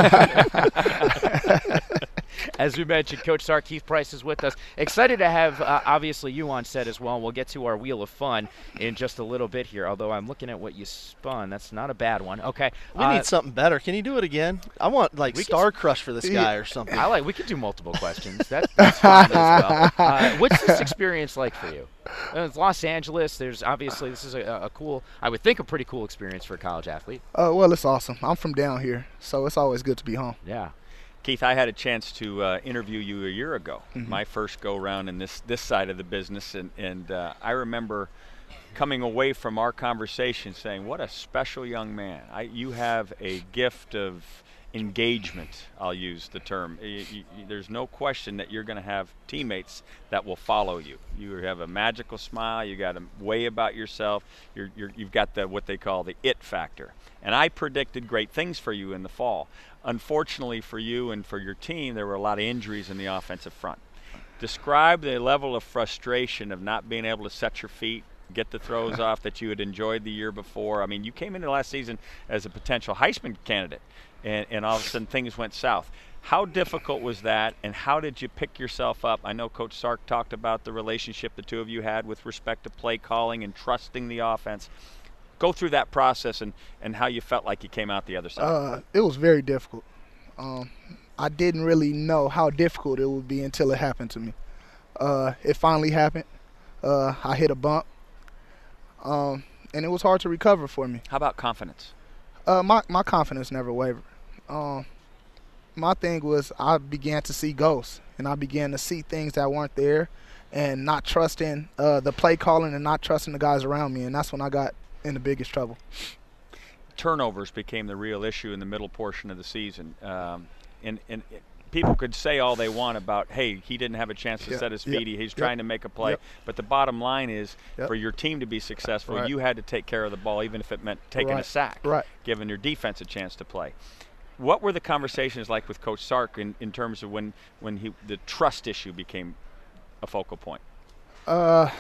S4: As we mentioned, Coach Sark, Keith Price is with us. Excited to have, uh, obviously, you on set as well. We'll get to our Wheel of Fun in just a little bit here, although I'm looking at what you spun. That's not a bad one. Okay.
S10: We
S4: uh,
S10: need something better. Can you do it again? I want like
S4: We can
S10: Star
S4: s-
S10: Crush for this guy or something.
S4: I like. We could do multiple questions. That, that's fine as well. Uh, what's this experience like for you? Uh, it's Los Angeles. There's obviously this is a, a cool, I would think, a pretty cool experience for a college athlete.
S11: Uh, well, it's awesome. I'm from down here, so it's always good to be home.
S4: Yeah.
S5: Keith, I had a chance to uh, interview you a year ago,
S11: Mhm.
S5: my first go-round in this this side of the business, and, and uh, I remember coming away from our conversation saying, what a special young man. I, you have a gift of engagement, I'll use the term. Y- y- y- there's no question that you're going to have teammates that will follow you. You have a magical smile, you got a way about yourself, you're, you're, you've got the what they call the it factor. And I predicted great things for you in the fall. Unfortunately for you and for your team, there were a lot of injuries in the offensive front. Describe the level of frustration of not being able to set your feet, get the throws off that you had enjoyed the year before. I mean, you came into last season as a potential Heisman candidate, and, and all of a sudden things went south. How difficult was that, and how did you pick yourself up? I know Coach Sark talked about the relationship the two of you had with respect to play calling and trusting the offense. Go through that process and, and how you felt like you came out the other side.
S11: Uh, it was very difficult. Um, I didn't really know how difficult it would be until it happened to me. Uh, it finally happened. Uh, I hit a bump, um, and it was hard to recover for me.
S5: How about confidence?
S11: Uh, my, my confidence never wavered. Um, my thing was I began to see ghosts, and I began to see things that weren't there and not trusting uh, the play calling and not trusting the guys around me, and that's when I got in the biggest trouble.
S5: Turnovers became the real issue in the middle portion of the season. Um, and, and it, people could say all they want about, hey, he didn't have a chance to
S11: Yep,
S5: set his
S11: yep,
S5: feet, he's
S11: yep,
S5: trying to make a play.
S11: yep.
S5: But the bottom line is,
S11: Yep.
S5: for your team to be successful,
S11: Right.
S5: you had to take care of the ball, even if it meant taking a
S11: Right,
S5: sack,
S11: right.
S5: giving your defense a chance to play. What were the conversations like with Coach Sark in, in terms of when, when he, the trust issue became a focal point?
S11: Uh,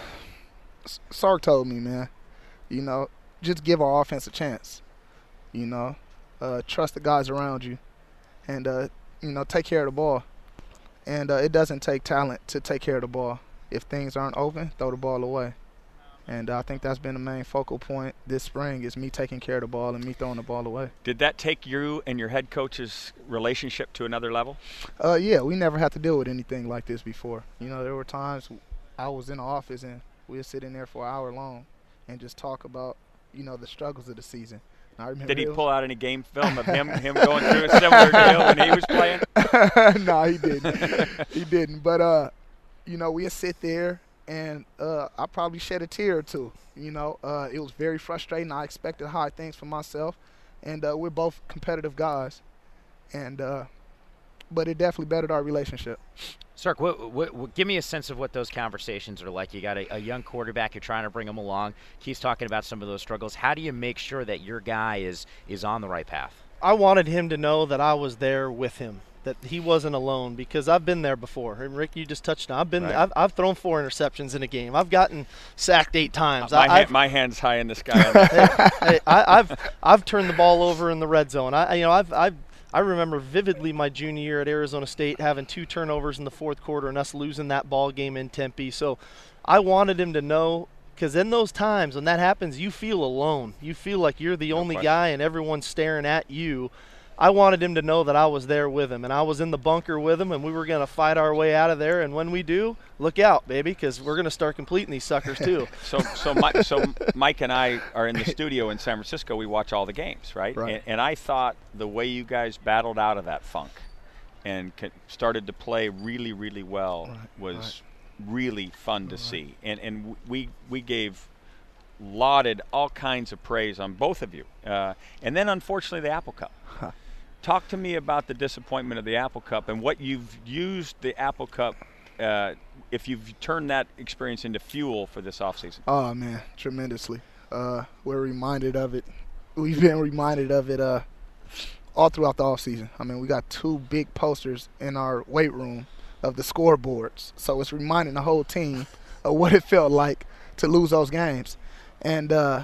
S11: S- Sark told me, man, you know, just give our offense a chance. You know, uh, trust the guys around you, and uh, you know, take care of the ball. And uh, it doesn't take talent to take care of the ball. If things aren't open, throw the ball away. And uh, I think that's been the main focal point this spring is me taking care of the ball and me throwing the ball away.
S5: Did that take you and your head coach's relationship to another level?
S11: Uh, yeah, we never had to deal with anything like this before. You know, there were times I was in the office and we would sit in there for an hour long and just talk about, you know, the struggles of the season. And I remember
S5: Did he
S11: it was-
S5: pull out any game film of him him going through a similar deal when he was playing?
S11: No, he didn't. He didn't. But, uh, you know, we'd sit there and uh, I probably shed a tear or two. You know, uh, it was very frustrating. I expected high things for myself. And uh, we're both competitive guys. And uh, but it definitely bettered our relationship.
S4: Sark, what, what, what, give me a sense of what those conversations are like. You got a, a young quarterback, you're trying to bring him along. Keith's talking about some of those struggles. How do you make sure that your guy is is on the right path?
S10: I wanted him to know that I was there with him, that he wasn't alone, because I've been there before. And Rick, you just touched on. I've been.
S5: Right.
S10: I've, I've thrown four interceptions in a game. I've gotten sacked eight times.
S5: My,
S10: I,
S5: ha-
S10: I've,
S5: my hand's high in the sky. On that.
S10: hey, hey, I, I've I've turned the ball over in the red zone. I you know I've I've I remember vividly my junior year at Arizona State having two turnovers in the fourth quarter and us losing that ball game in Tempe. So I wanted him to know, because in those times when that happens, you feel alone. You feel like you're the
S5: No
S10: only
S5: question.
S10: guy and everyone's staring at you. I wanted him to know that I was there with him, and I was in the bunker with him, and we were going to fight our way out of there. And when we do, look out, baby, because we're going to start completing these suckers too.
S5: So, so, Mike, so Mike and I are in the studio in San Francisco. We watch all the games, right?
S11: Right.
S5: And, and I thought the way you guys battled out of that funk and c- started to play really, really well
S11: Right,
S5: was really fun to see. And and w- we we gave lauded all kinds of praise on both of you. Uh, and then, unfortunately, the Apple Cup. Talk to me about the disappointment of the Apple Cup and what you've used the Apple Cup, uh, if you've turned that experience into fuel for this offseason.
S11: Oh, man, tremendously. Uh, we're reminded of it. We've been reminded of it uh, all throughout the offseason. I mean, we got two big posters in our weight room of the scoreboards. So it's reminding the whole team of what it felt like to lose those games. And uh,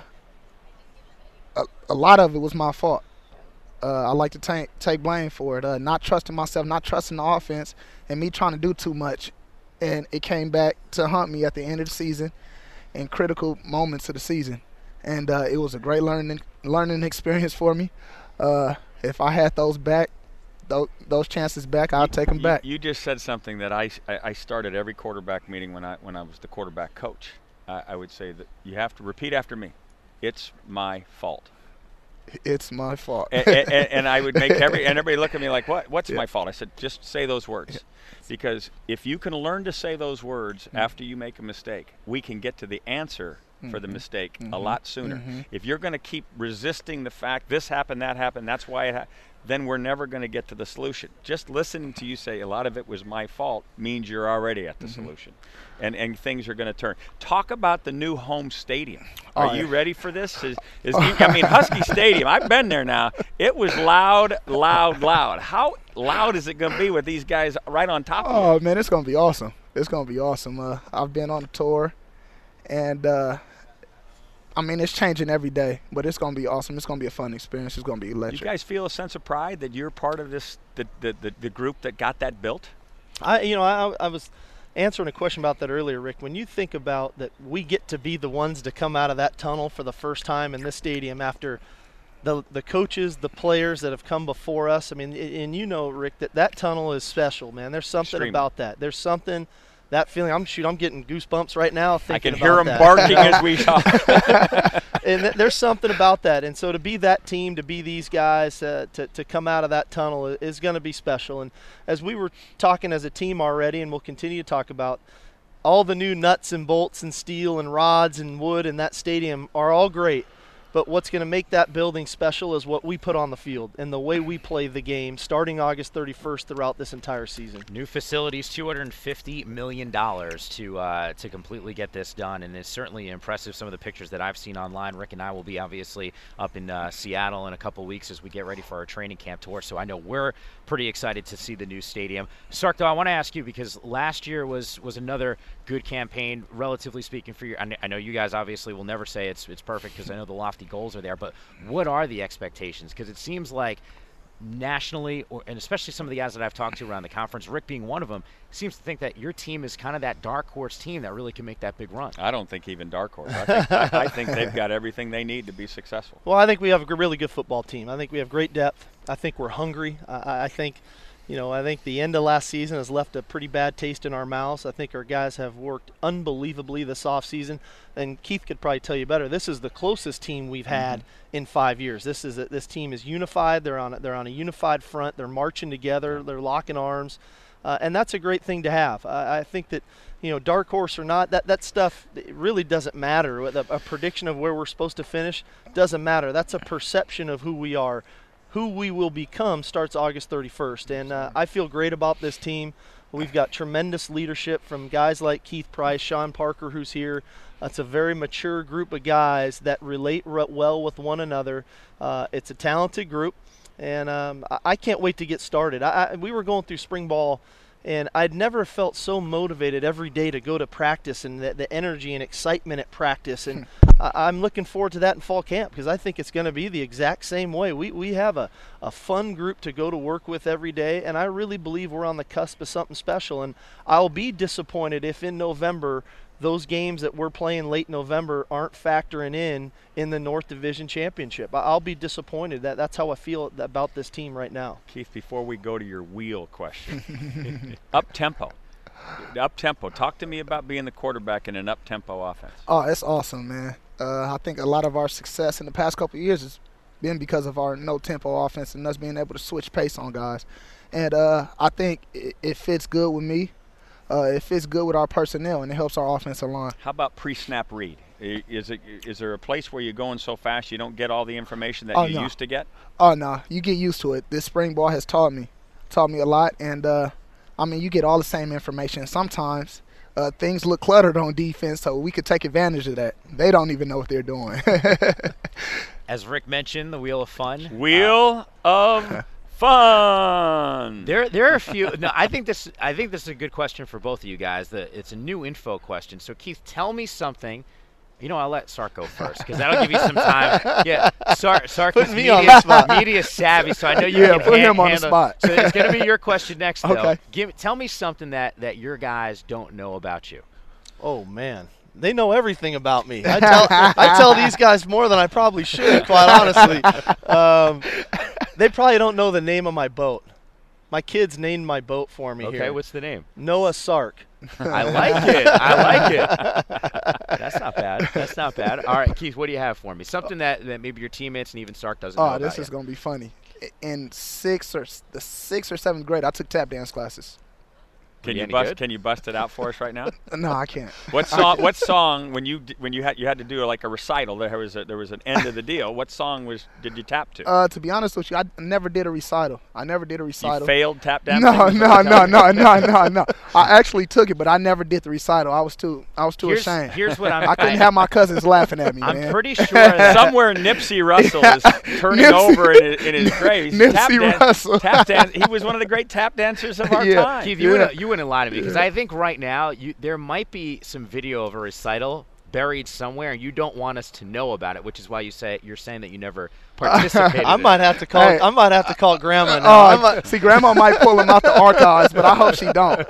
S11: a, a lot of it was my fault. Uh, I like to take take blame for it. Uh, not trusting myself, not trusting the offense, and me trying to do too much. And it came back to haunt me at the end of the season in critical moments of the season. And uh, it was a great learning learning experience for me. Uh, if I had those back, those, those chances back, I'll take them
S5: you,
S11: back.
S5: You just said something that I, I, I started every quarterback meeting when I when I was the quarterback coach. I, I would say that you have to repeat after me. It's my fault.
S11: It's my fault.
S5: and, and, and I would make every and everybody look at me like, what? What's yeah. my fault? I said, just say those words. Yeah. Because if you can learn to say those words mm-hmm. after you make a mistake, we can get to the answer mm-hmm. for the mistake mm-hmm. a lot sooner. Mm-hmm. If you're going to keep resisting the fact this happened, that happened, that's why it happened, then we're never going to get to the solution. Just listening to you say a lot of it was my fault means you're already at the mm-hmm. solution. And and things are going to turn. Talk about the new home stadium. Are oh, you yeah. ready for this? Is, is you, I mean, Husky Stadium, I've been there now. It was loud, loud, loud. How loud is it going to be with these guys right on top
S11: oh,
S5: of you?
S11: Oh, man, it's going to be awesome. It's going to be awesome. Uh, I've been on a tour, and, uh, I mean, it's changing every day, but it's going to be awesome. It's going to be a fun experience. It's going to be electric.
S5: Do you guys feel a sense of pride that you're part of this, the, the, the, the group that got that built?
S10: I, you know, I, I was – answering a question about that earlier, Rick. When you think about that we get to be the ones to come out of that tunnel for the first time in this stadium after the the coaches, the players that have come before us. I mean, and you know, Rick, that that tunnel is special, man. There's something
S5: Extremely.
S10: about that. There's something, that feeling. I'm shoot, I'm getting goosebumps right now thinking
S5: about that. I can hear
S10: that.
S5: them barking as we talk.
S10: And th- there's something about that. And so to be that team, to be these guys, uh, to, to come out of that tunnel is, is going to be special. And as we were talking as a team already, and we'll continue to talk about, all the new nuts and bolts and steel and rods and wood in that stadium are all great. But what's going to make that building special is what we put on the field and the way we play the game starting August thirty-first throughout this entire season.
S4: New facilities, two hundred fifty million dollars to uh, to completely get this done, and it's certainly impressive. Some of the pictures that I've seen online. Rick and I will be obviously up in uh, Seattle in a couple weeks as we get ready for our training camp tour, so I know we're pretty excited to see the new stadium. Sark, though, I want to ask you, because last year was was another good campaign, relatively speaking, for you. I know you guys obviously will never say it's it's perfect because I know the lofty goals are there, but what are the expectations? Because it seems like nationally, or, and especially some of the guys that I've talked to around the conference, Rick being one of them, seems to think that your team is kind of that dark horse team that really can make that big run.
S5: I don't think even dark horse. I think, I, I think they've got everything they need to be successful.
S10: Well, I think we have a really good football team. I think we have great depth. I think we're hungry. I, I think, you know, I think the end of last season has left a pretty bad taste in our mouths. I think our guys have worked unbelievably this offseason. And Keith could probably tell you better. This is the closest team we've had mm-hmm. in five years. This is a, this team is unified. They're on a, they're on a unified front. They're marching together. They're locking arms, uh, and that's a great thing to have. I, I think that, you know, dark horse or not, that that stuff it really doesn't matter. A, a prediction of where we're supposed to finish doesn't matter. That's a perception of who we are. Who we will become starts August thirty-first, and uh, I feel great about this team. We've got tremendous leadership from guys like Keith Price, Sean Parker, who's here. It's a very mature group of guys that relate r- well with one another. Uh, it's a talented group, and um, I-, I can't wait to get started. I-, I we were going through spring ball, and I'd never felt so motivated every day to go to practice and the, the energy and excitement at practice. And I- I'm looking forward to that in fall camp because I think it's going to be the exact same way. We we have a, a fun group to go to work with every day, and I really believe we're on the cusp of something special. And I'll be disappointed if in November those games that we're playing late November aren't factoring in in the North Division Championship. I'll be disappointed. That That's how I feel about this team right now.
S5: Keith, before we go to your wheel question, up-tempo. Up-tempo. Talk to me about being the quarterback in an up-tempo offense.
S11: Oh, it's awesome, man. Uh, I think a lot of our success in the past couple of years has been because of our no-tempo offense and us being able to switch pace on guys. And uh, I think it, it fits good with me. Uh, it fits good with our personnel, and it helps our offensive line.
S5: How about pre-snap read? Is it is there a place where you're going so fast you don't get all the information that
S11: oh,
S5: you
S11: no.
S5: used to get?
S11: Oh, no. You get used to it. This spring ball has taught me, taught me a lot. And, uh, I mean, you get all the same information. Sometimes uh, things look cluttered on defense, so we could take advantage of that. They don't even know what they're doing.
S4: As Rick mentioned, the Wheel of Fun.
S5: Wheel uh, of Fun.
S4: There, there are a few. No, I think this. I think this is a good question for both of you guys. The, it's a new info question. So, Keith, tell me something You know, I'll let Sark go first because that'll give you some time. Yeah, Sark, Sark
S10: Put
S4: is
S10: me
S4: media,
S10: on the spot.
S4: media savvy, so I know you
S11: Yeah,
S4: can
S11: put
S4: hand,
S11: him on the
S4: handle.
S11: spot.
S4: So it's going to be your question next, though.
S11: Okay.
S4: Give, tell me something that, that your guys don't know about you.
S10: Oh, man. They know everything about me. I tell I tell these guys more than I probably should, quite honestly. Um, they probably don't know the name of my boat. My kids named my boat for me
S4: Okay,
S10: here.
S4: what's the name?
S10: Noah Sark.
S4: I like it. I like it. That's not bad. That's not bad. All right, Keith, what do you have for me? Something that, that maybe your teammates and even Sark doesn't know
S11: Oh,
S4: about
S11: this is
S4: you.
S11: going to be funny. In sixth or s- the sixth or seventh grade, I took tap dance classes.
S5: Can
S4: you
S5: you
S4: any
S5: bust?
S4: good?
S5: Can you bust it out for us right now?
S11: No, I can't.
S5: What song? What song? When you d- when you had you had to do like a recital, there was a, there was an end of the deal. What song was did you tap to?
S11: Uh, to be honest with you, I never did a recital. I never did a recital.
S5: You failed tap dancing?
S11: No,
S5: Is
S11: no,
S5: what
S11: no,
S5: you're
S11: no, no, no, no. I actually took it, but I never did the recital. I was too, I was too
S4: Here's,
S11: ashamed.
S4: here's what I'm.
S11: I couldn't have my cousins laughing at me,
S4: I'm
S11: man.
S4: pretty sure that
S5: Somewhere Nipsey Russell is turning
S11: Nipsey-
S5: over in his, in his grave. He's tap
S11: Nipsey
S5: dan-
S11: Russell.
S5: Tap dance. He was one of the great tap dancers of our
S11: Yeah.
S5: time.
S4: Keith, you,
S11: Yeah.
S4: wouldn't, you wouldn't lie to me because I think right now you, there might be some video of a recital buried somewhere, and you don't want us to know about it, which is why you say you're saying that you never participated.
S10: I
S4: in
S10: might
S4: it.
S10: have to call.
S11: Hey.
S10: I might have to call Grandma now.
S11: Oh,
S10: I might,
S11: see, Grandma might pull them out the archives, but I hope she don't.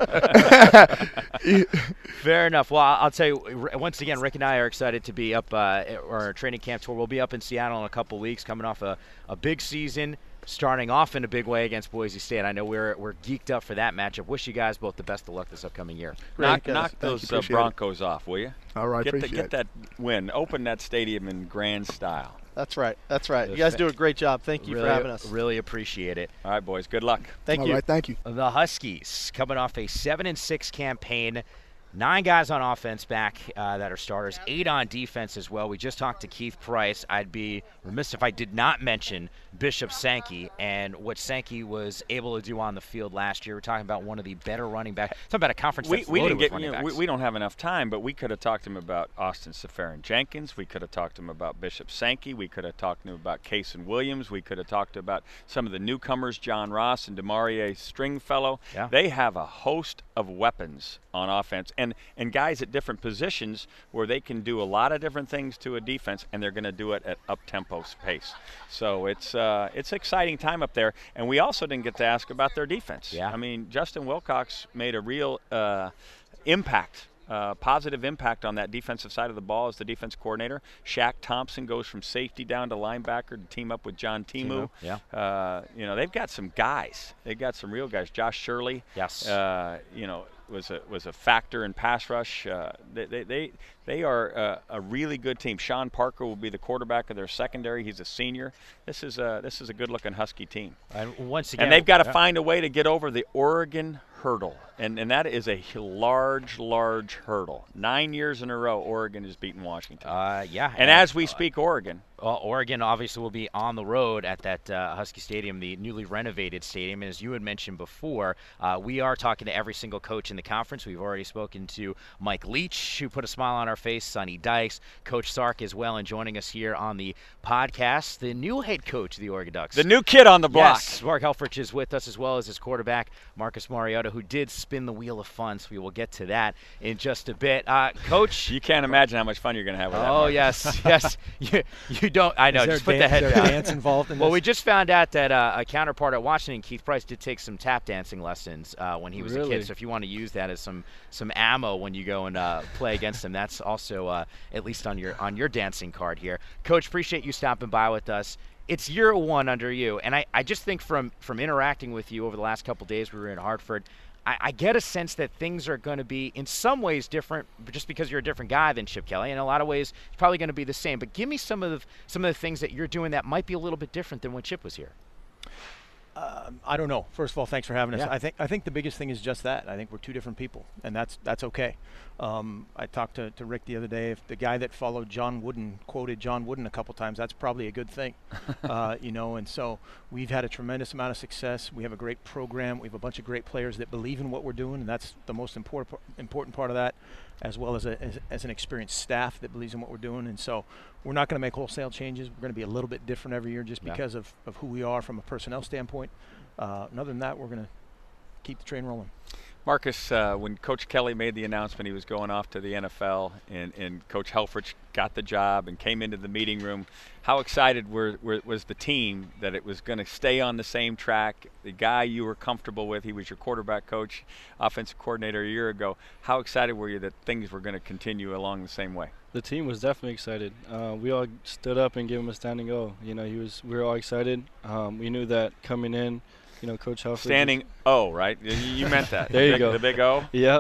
S4: Fair enough. Well, I'll tell you, r- once again, Rick and I are excited to be up, uh, at our training camp tour. We'll be up in Seattle in a couple weeks, coming off a, a big season, starting off in a big way against Boise State. I know we're we're geeked up for that matchup. Wish you guys both the best of luck this upcoming year.
S5: knock
S10: Great, guys.
S5: knock
S11: Thank
S5: those
S11: you,
S5: uh,
S11: appreciate it.
S5: Broncos off, will you?
S11: All right,
S5: Get, the,
S11: appreciate
S5: get
S11: it.
S5: that win. Open that stadium in grand style.
S10: that's right. That's right. You guys do a great job. Thank you
S4: really,
S10: for having us.
S4: Really appreciate it.
S5: All right, boys. Good luck.
S10: Thank
S11: All
S10: you.
S11: right, thank you.
S4: The Huskies coming off a seven and six campaign, nine guys on offense back uh, that are starters, eight on defense as well. We just talked to Keith Price. I'd be remiss if I did not mention Bishop Sankey and what Sankey was able to do on the field last year. We're talking about one of the better running backs. Talking about a conference
S5: We,
S4: that's
S5: we
S4: loaded
S5: didn't
S4: with
S5: get.
S4: running
S5: You know, we,
S4: backs.
S5: we don't have enough time, but we could have talked to him about Austin Safarin Jenkins. We could have talked to him about Bishop Sankey. We could have talked to him about Cason Williams. We could have talked about some of the newcomers, John Ross and Demarie Stringfellow.
S4: Yeah.
S5: They have a host of weapons on offense, and and guys at different positions where they can do a lot of different things to a defense, and they're going to do it at up tempo pace. So it's uh, it's exciting time up there, and we also didn't get to ask about their defense.
S4: Yeah.
S5: I mean, Justin Wilcox made a real uh, impact, uh, positive impact on that defensive side of the ball as the defense coordinator. Shaq Thompson goes from safety down to linebacker to team up with John Timu.
S4: Timu, yeah.
S5: Uh, you know, they've got some guys. They've got some real guys. Josh Shirley.
S4: Yes.
S5: Uh, you know, was a was a factor in pass rush. Uh, they, they they they are uh, a really good team. Sean Parker will be the quarterback of their secondary. He's a senior. This is a this is a good looking Husky team.
S4: And once again,
S5: And they've got to
S4: yeah.
S5: find a way to get over the Oregon hurdle. And and that is a large, large hurdle. Nine years in a row, Oregon has beaten Washington.
S4: Uh, yeah.
S5: and as we speak, Oregon.
S4: Well, Oregon obviously will be on the road at that uh, Husky Stadium, the newly renovated stadium. And as you had mentioned before, uh, we are talking to every single coach in the conference. We've already spoken to Mike Leach, who put a smile on our face, Sonny Dykes, Coach Sark as well, and joining us here on the podcast, the new head coach of the Oregon Ducks.
S5: The new kid on the block.
S4: Yes, Mark Helfrich is with us as well as his quarterback, Marcus Mariota, who did spin the wheel of fun, so we will get to that in just a bit. Uh, Coach.
S5: You can't imagine how much fun you're going to have with that.
S4: Oh,
S5: Marcus.
S4: yes, yes. You, you don't. I know.
S12: Is there
S4: Just put
S12: dan-
S4: the head
S12: is there
S4: down.
S12: dance involved in
S4: Well,
S12: this?
S4: we just found out that uh, a counterpart at Washington, Keith Price, did take some tap dancing lessons uh, when he was a
S12: Really?
S4: kid. So if you want to use that as some some ammo when you go and uh, play against him, that's also uh, at least on your on your dancing card here. Coach, appreciate you stopping by with us. It's year one under you, and I, I just think from from interacting with you over the last couple days, we were in Hartford. I, I get a sense that things are going to be in some ways different, just because you're a different guy than Chip Kelly. In a lot of ways, it's probably going to be the same. But give me some of the some of the things that you're doing that might be a little bit different than when Chip was here.
S12: Um, I don't know. First of all, thanks for having us.
S4: Yeah.
S12: I think I think the biggest thing is just that. I think we're two different people, and that's that's okay. Um, I talked to, to Rick the other day. If the guy that followed John Wooden quoted John Wooden a couple times, that's probably a good thing, uh, you know. And so we've had a tremendous amount of success. We have a great program. We have a bunch of great players that believe in what we're doing, and that's the most important important part of that, as well as a, as, as an experienced staff that believes in what we're doing. And so we're not going to make wholesale changes. We're going to be a little bit different every year just
S4: Yeah.
S12: because of, of who we are from a personnel standpoint. Uh, and other than that, we're going to keep the train rolling.
S5: Marcus, uh, when Coach Kelly made the announcement he was going off to the N F L, and, and Coach Helfrich got the job and came into the meeting room, how excited were, were, was the team that it was going to stay on the same track? The guy you were comfortable with, he was your quarterback coach, offensive coordinator a year ago. How excited were you that things were going to continue along the same way?
S13: The team was definitely excited. Uh, we all stood up and gave him a standing O. You know, he was. We were all excited. Um, we knew that coming in, you know, Coach Helfrich.
S5: Standing O, right? You meant that.
S13: There
S5: the
S13: you
S5: big,
S13: go.
S5: The big O.
S13: Yeah.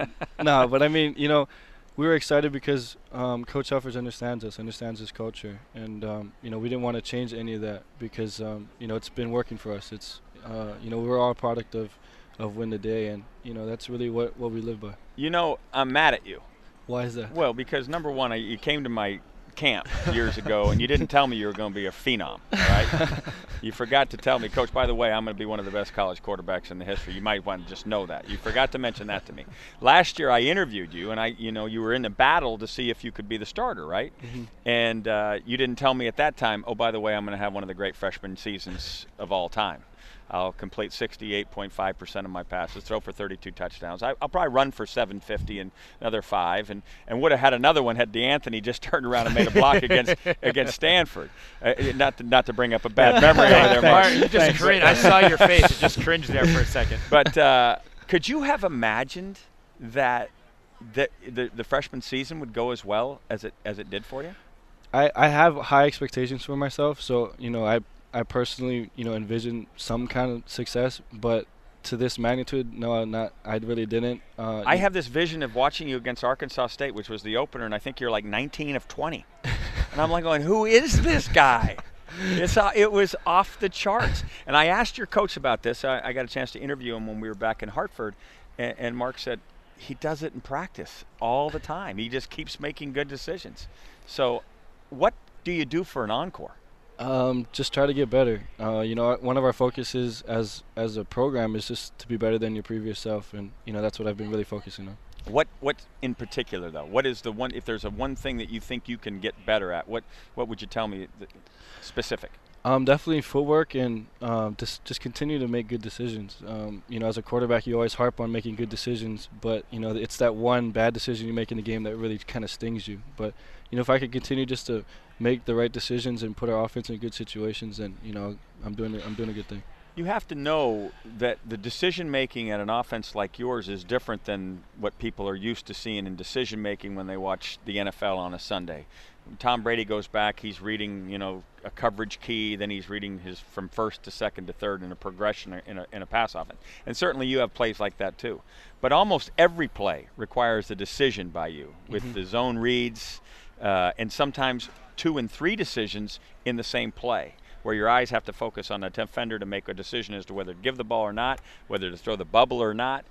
S13: No, but I mean, you know, we were excited because um, Coach Helfrich understands us, understands his culture, and um, you know, we didn't want to change any of that because um, you know, it's been working for us. It's uh, you know, we're all a product of of Win the Day, and you know, that's really what what we live by.
S5: You know, I'm mad at you.
S13: Why is that?
S5: Well, because number one, I, you came to my camp years ago and you didn't tell me you were going to be a phenom, right? You forgot to tell me, Coach, by the way, I'm going to be one of the best college quarterbacks in the history. You might want to just know that. You forgot to mention that to me. Last year I interviewed you, and I, you know, you were in the battle to see if you could be the starter, right?
S13: Mm-hmm.
S5: And uh, you didn't tell me at that time, oh, by the way, I'm going to have one of the great freshman seasons of all time. I'll complete sixty-eight point five percent of my passes, throw for thirty-two touchdowns. I, I'll probably run for seven fifty and another five, and, and would have had another one had DeAnthony just turned around and made a block against against Stanford. Uh, not to not to bring up a bad memory over there, Mark.
S4: You just cringed. I saw your face. It just cringed there for a second.
S5: But uh, could you have imagined that that the, the freshman season would go as well as it as it did for you?
S13: I, I have high expectations for myself, so you know I. I personally, you know, envisioned some kind of success, but to this magnitude, no, not. I really didn't. Uh,
S5: I have this vision of watching you against Arkansas State, which was the opener, and I think you're like nineteen of twenty, and I'm like going, "Who is this guy?" It's uh, it was off the charts. And I asked your coach about this. I, I got a chance to interview him when we were back in Hartford, and, and Mark said he does it in practice all the time. He just keeps making good decisions. So, what do you do for an encore?
S13: Um, just try to get better. Uh, you know, one of our focuses as as a program is just to be better than your previous self, and you know that's what I've been really focusing on.
S5: What what in particular though? What is the one? If there's a one thing that you think you can get better at, what what would you tell me that, specific?
S13: Um, definitely footwork and um, just just continue to make good decisions. Um, you know, as a quarterback, you always harp on making good decisions, but you know it's that one bad decision you make in the game that really kind of stings you. But you know, if I could continue just to make the right decisions and put our offense in good situations, then you know I'm doing I'm doing a good thing.
S5: You have to know that the decision making at an offense like yours is different than what people are used to seeing in decision making when they watch the N F L on a Sunday. When Tom Brady goes back, he's reading, you know, a coverage key, then he's reading his from first to second to third in a progression in a, in a pass offense. And certainly you have plays like that too. But almost every play requires a decision by you with mm-hmm. the zone reads uh, and sometimes two and three decisions in the same play, where your eyes have to focus on the defender to make a decision as to whether to give the ball or not, whether to throw the bubble or not.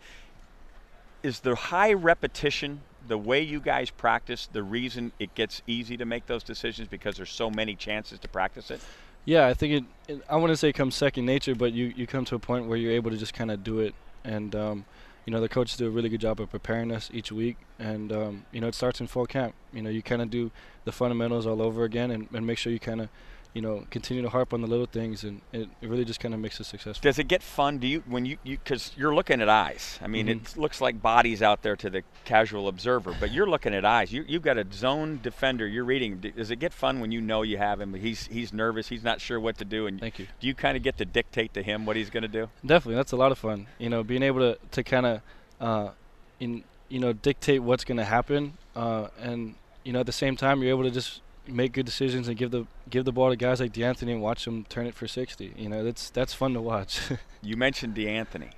S5: Is the high repetition, the way you guys practice, the reason it gets easy to make those decisions because there's so many chances to practice it?
S13: Yeah, I think it, it I wouldn't say it comes second nature, but you, you come to a point where you're able to just kind of do it. And, um, you know, the coaches do a really good job of preparing us each week. And, um, you know, it starts in fall camp. You know, you kind of do the fundamentals all over again and, and make sure you kind of, you know, continue to harp on the little things, and it, it really just kind of makes it successful.
S5: Does it get fun? Do you, when you, because you, you're looking at eyes. I mean,
S13: mm-hmm.
S5: it looks like bodies out there to the casual observer, but you're looking at eyes. You, you've got a zone defender. You're reading. Does it get fun when you know you have him? He's he's nervous. He's not sure what to do. And
S13: Thank you.
S5: Do you kind of get to dictate to him what he's going to do?
S13: Definitely, that's a lot of fun. You know, being able to to kind of, uh, in you know, dictate what's going to happen, uh, and you know, at the same time, you're able to just make good decisions and give the give the ball to guys like DeAnthony and watch them turn it for sixty. You know, that's that's fun to watch.
S5: You mentioned DeAnthony.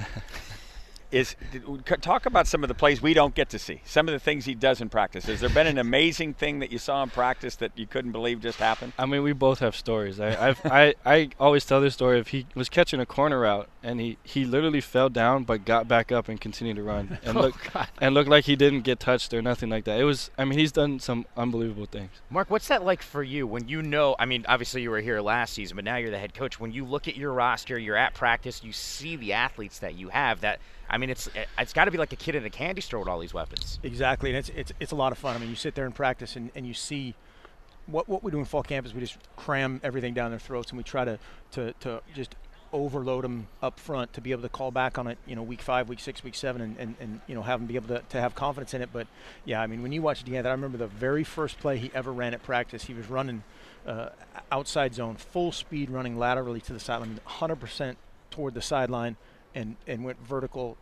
S5: Is talk about some of the plays we don't get to see. Some of the things he does in practice. Has there been an amazing thing that you saw in practice that you couldn't believe just happened?
S13: I mean, we both have stories. I I've, I I always tell this story of he was catching a corner route and he, he literally fell down but got back up and continued to run and
S4: oh,
S13: look
S4: God.
S13: and looked like he didn't get touched or nothing like that. It was I mean he's done some unbelievable things.
S4: Mark, what's that like for you when you know? I mean, obviously you were here last season, but now you're the head coach. When you look at your roster, you're at practice, you see the athletes that you have. That I mean, it's it's got to be like a kid in a candy store with all these weapons.
S12: Exactly, and it's it's it's a lot of fun. I mean, you sit there in practice and, and you see what what we do in fall camp is we just cram everything down their throats and we try to to, to just overload them up front to be able to call back on it, you know, week five, week six, week seven, and, and, and you know, have them be able to, to have confidence in it. But, yeah, I mean, when you watch DeAnthony, I remember the very first play he ever ran at practice. He was running uh, outside zone, full speed, running laterally to the sideline, one hundred percent toward the sideline, and, and went vertical.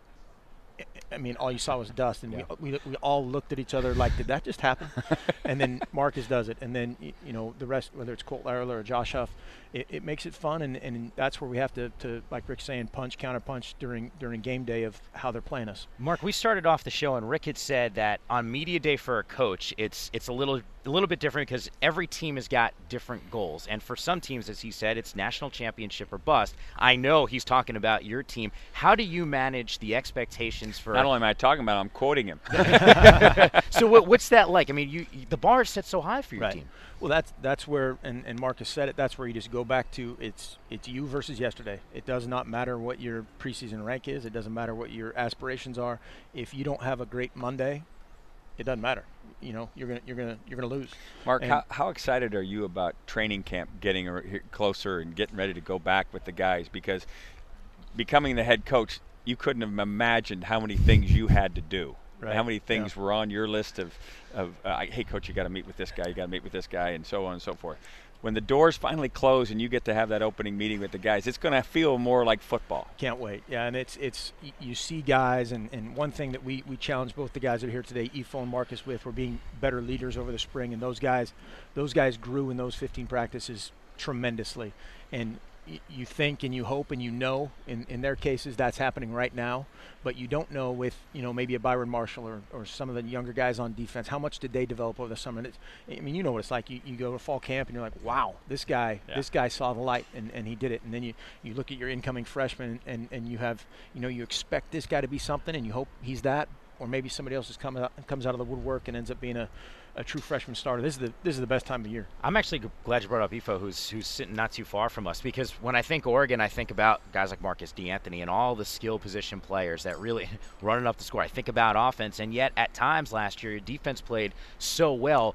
S12: I mean, all you saw was dust, and yeah. we, we we all looked at each other like, did that just happen? And then Marcus does it, and then, you know, the rest, whether it's Colt Larler or Josh Huff, it, it makes it fun, and, and that's where we have to, to, like Rick's saying, punch, counter punch during during game day of how they're playing us.
S4: Mark, we started off the show, and Rick had said that on media day for a coach, it's it's a little a little bit different because every team has got different goals, and for some teams, as he said, it's national championship or bust. I know he's talking about your team. How do you manage the expectations for?
S5: Not only am I talking about, I'm quoting him.
S4: So what, what's that like? I mean, you the bar is set so high for your
S12: right.
S4: team.
S12: Well, that's that's where, and, and Marcus said it, that's where you just go back to it's it's you versus yesterday. It does not matter what your preseason rank is. It doesn't matter what your aspirations are. If you don't have a great Monday, it doesn't matter. You know, you're gonna you're gonna you're gonna lose.
S5: Mark,
S12: and
S5: how, how excited are you about training camp getting a, closer and getting ready to go back with the guys? Because becoming the head coach, you couldn't have imagined how many things you had to do. Right. How many things yeah. were on your list of, of uh, hey, coach, you got to meet with this guy, you got to meet with this guy, and so on and so forth. When the doors finally close and you get to have that opening meeting with the guys, it's going to feel more like football.
S12: Can't wait. Yeah, and it's it's you see guys, and, and one thing that we, we challenge both the guys that are here today, Ifo and Marcus, with, we're being better leaders over the spring, and those guys, those guys grew in those fifteen practices tremendously. And you think and you hope and you know in, in their cases that's happening right now, but you don't know with, you know, maybe a Byron Marshall or, or some of the younger guys on defense, how much did they develop over the summer? And it's, I mean, you know what it's like. You, you go to fall camp and you're like, wow, this guy, yeah. this guy saw the light and, and he did it. And then you, you look at your incoming freshman and, and you have, you know, you expect this guy to be something and you hope he's that, or maybe somebody else is coming out, comes out of the woodwork and ends up being a, a true freshman starter. This is the this is the best time of year.
S4: I'm actually glad you brought up Ifo, who's who's sitting not too far from us, because when I think Oregon, I think about guys like Marcus DeAnthony and all the skill position players that really running up the score. I think about offense, and yet at times last year, your defense played so well.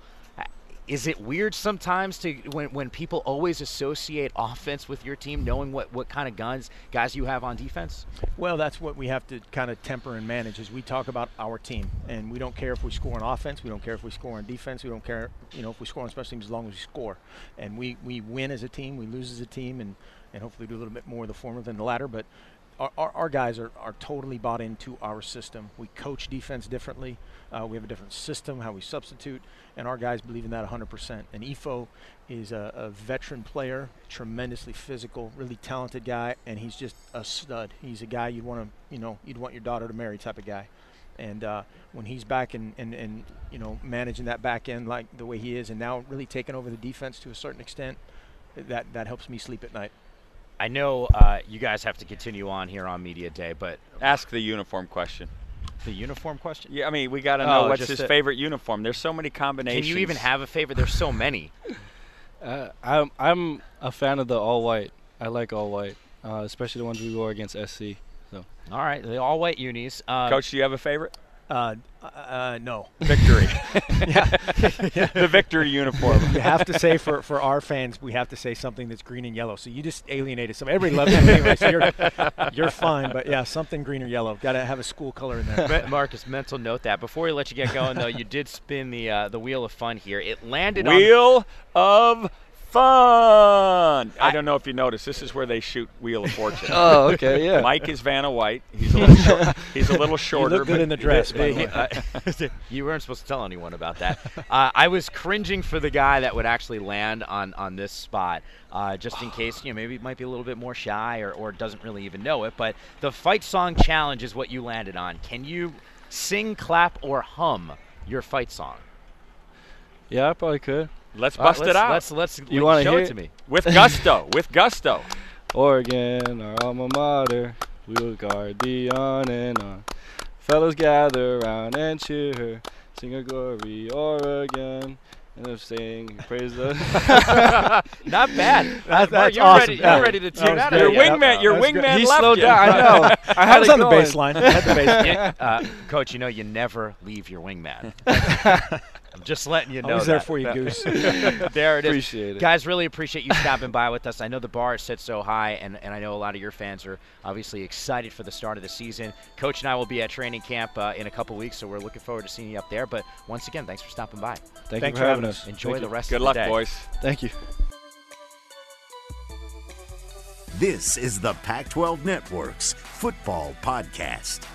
S4: Is it weird sometimes to when when people always associate offense with your team, knowing what, what kind of guns guys you have on defense?
S12: Well, that's what we have to kind of temper and manage as we talk about our team. And we don't care if we score on offense. We don't care if we score on defense. We don't care, you know, if we score on special teams as long as we score. And we, we win as a team. We lose as a team. And, and hopefully do a little bit more of the former than the latter. But our, our, our guys are, are totally bought into our system. We coach defense differently. Uh, we have a different system, how we substitute, and our guys believe in that one hundred percent. And Ifo is a, a veteran player, tremendously physical, really talented guy, and he's just a stud. He's a guy you'd want to, you know, you'd want your daughter to marry type of guy. And uh, when he's back and, and, and, you know, managing that back end like the way he is, and now really taking over the defense to a certain extent, that, that helps me sleep at night.
S4: I know uh, you guys have to continue on here on Media Day, but
S5: ask the uniform question.
S4: The uniform question?
S5: Yeah, I mean, we got to know
S4: oh,
S5: what's his favorite uniform. There's so many combinations.
S4: Can you even have a favorite? There's so many.
S13: uh, I'm I'm a fan of the all white. I like all white, uh, especially the ones we wore against S C. So.
S4: All right, the all white unis. Uh,
S5: Coach, do you have a favorite?
S12: Uh, uh, no.
S5: Victory.
S12: yeah. yeah.
S5: The victory uniform.
S12: You have to say for, for our fans, we have to say something that's green and yellow. So you just alienated some. Everybody loves you anyway, so you're, you're fine. But, yeah, something green or yellow. Got to have a school color in there.
S4: Marcus, mental note that. Before we let you get going, though, you did spin the uh, the wheel of fun here. It landed
S5: Wheel on of Fun. I, I don't know if you noticed. This is where they shoot Wheel of Fortune.
S13: Oh, okay, yeah.
S5: Mike is Vanna White. He's a little, short, he's a little shorter.
S12: You look good in the dress. By the way.
S4: Uh, you weren't supposed to tell anyone about that. Uh, I was cringing for the guy that would actually land on on this spot, uh, just in case, you know, maybe it might be a little bit more shy or or doesn't really even know it. But the fight song challenge is what you landed on. Can you sing, clap, or hum your fight song?
S13: Yeah, I probably could.
S5: Let's bust
S4: right,
S5: it
S4: let's,
S5: out.
S4: Let's let's
S13: you
S4: want to
S13: show
S4: hear
S13: it
S4: to me
S5: with gusto. With gusto.
S13: Oregon, our alma mater, we'll guard the on and on. Fellows gather around and cheer her, sing a glory, Oregon, and they're saying praise the.
S4: Not bad.
S12: That's, that's
S4: you're
S12: awesome.
S4: ready. You're ready to tune out.
S5: Your
S4: yeah.
S5: wingman. Your wingman
S13: he
S5: left
S13: slowed
S5: you.
S13: down. I know. I had
S12: was
S13: it
S12: on the
S13: going.
S12: baseline. I had the baseline.
S4: Yeah, uh, Coach, you know you never leave your wingman. I'm just letting you know.
S13: I was there
S4: that.
S13: for you, Goose.
S4: There it is.
S13: Appreciate it.
S4: Guys, really appreciate you stopping by with us. I know the bar is set so high, and, and I know a lot of your fans are obviously excited for the start of the season. Coach and I will be at training camp uh, in a couple weeks, so we're looking forward to seeing you up there. But once again, thanks for stopping by.
S13: Thank
S12: Thanks
S13: you for having us.
S4: Enjoy
S13: Thank
S4: the
S13: you.
S4: rest
S5: Good
S4: of the
S5: luck,
S4: day.
S5: boys.
S13: Thank you.
S1: This is the Pac twelve Network's Football Podcast.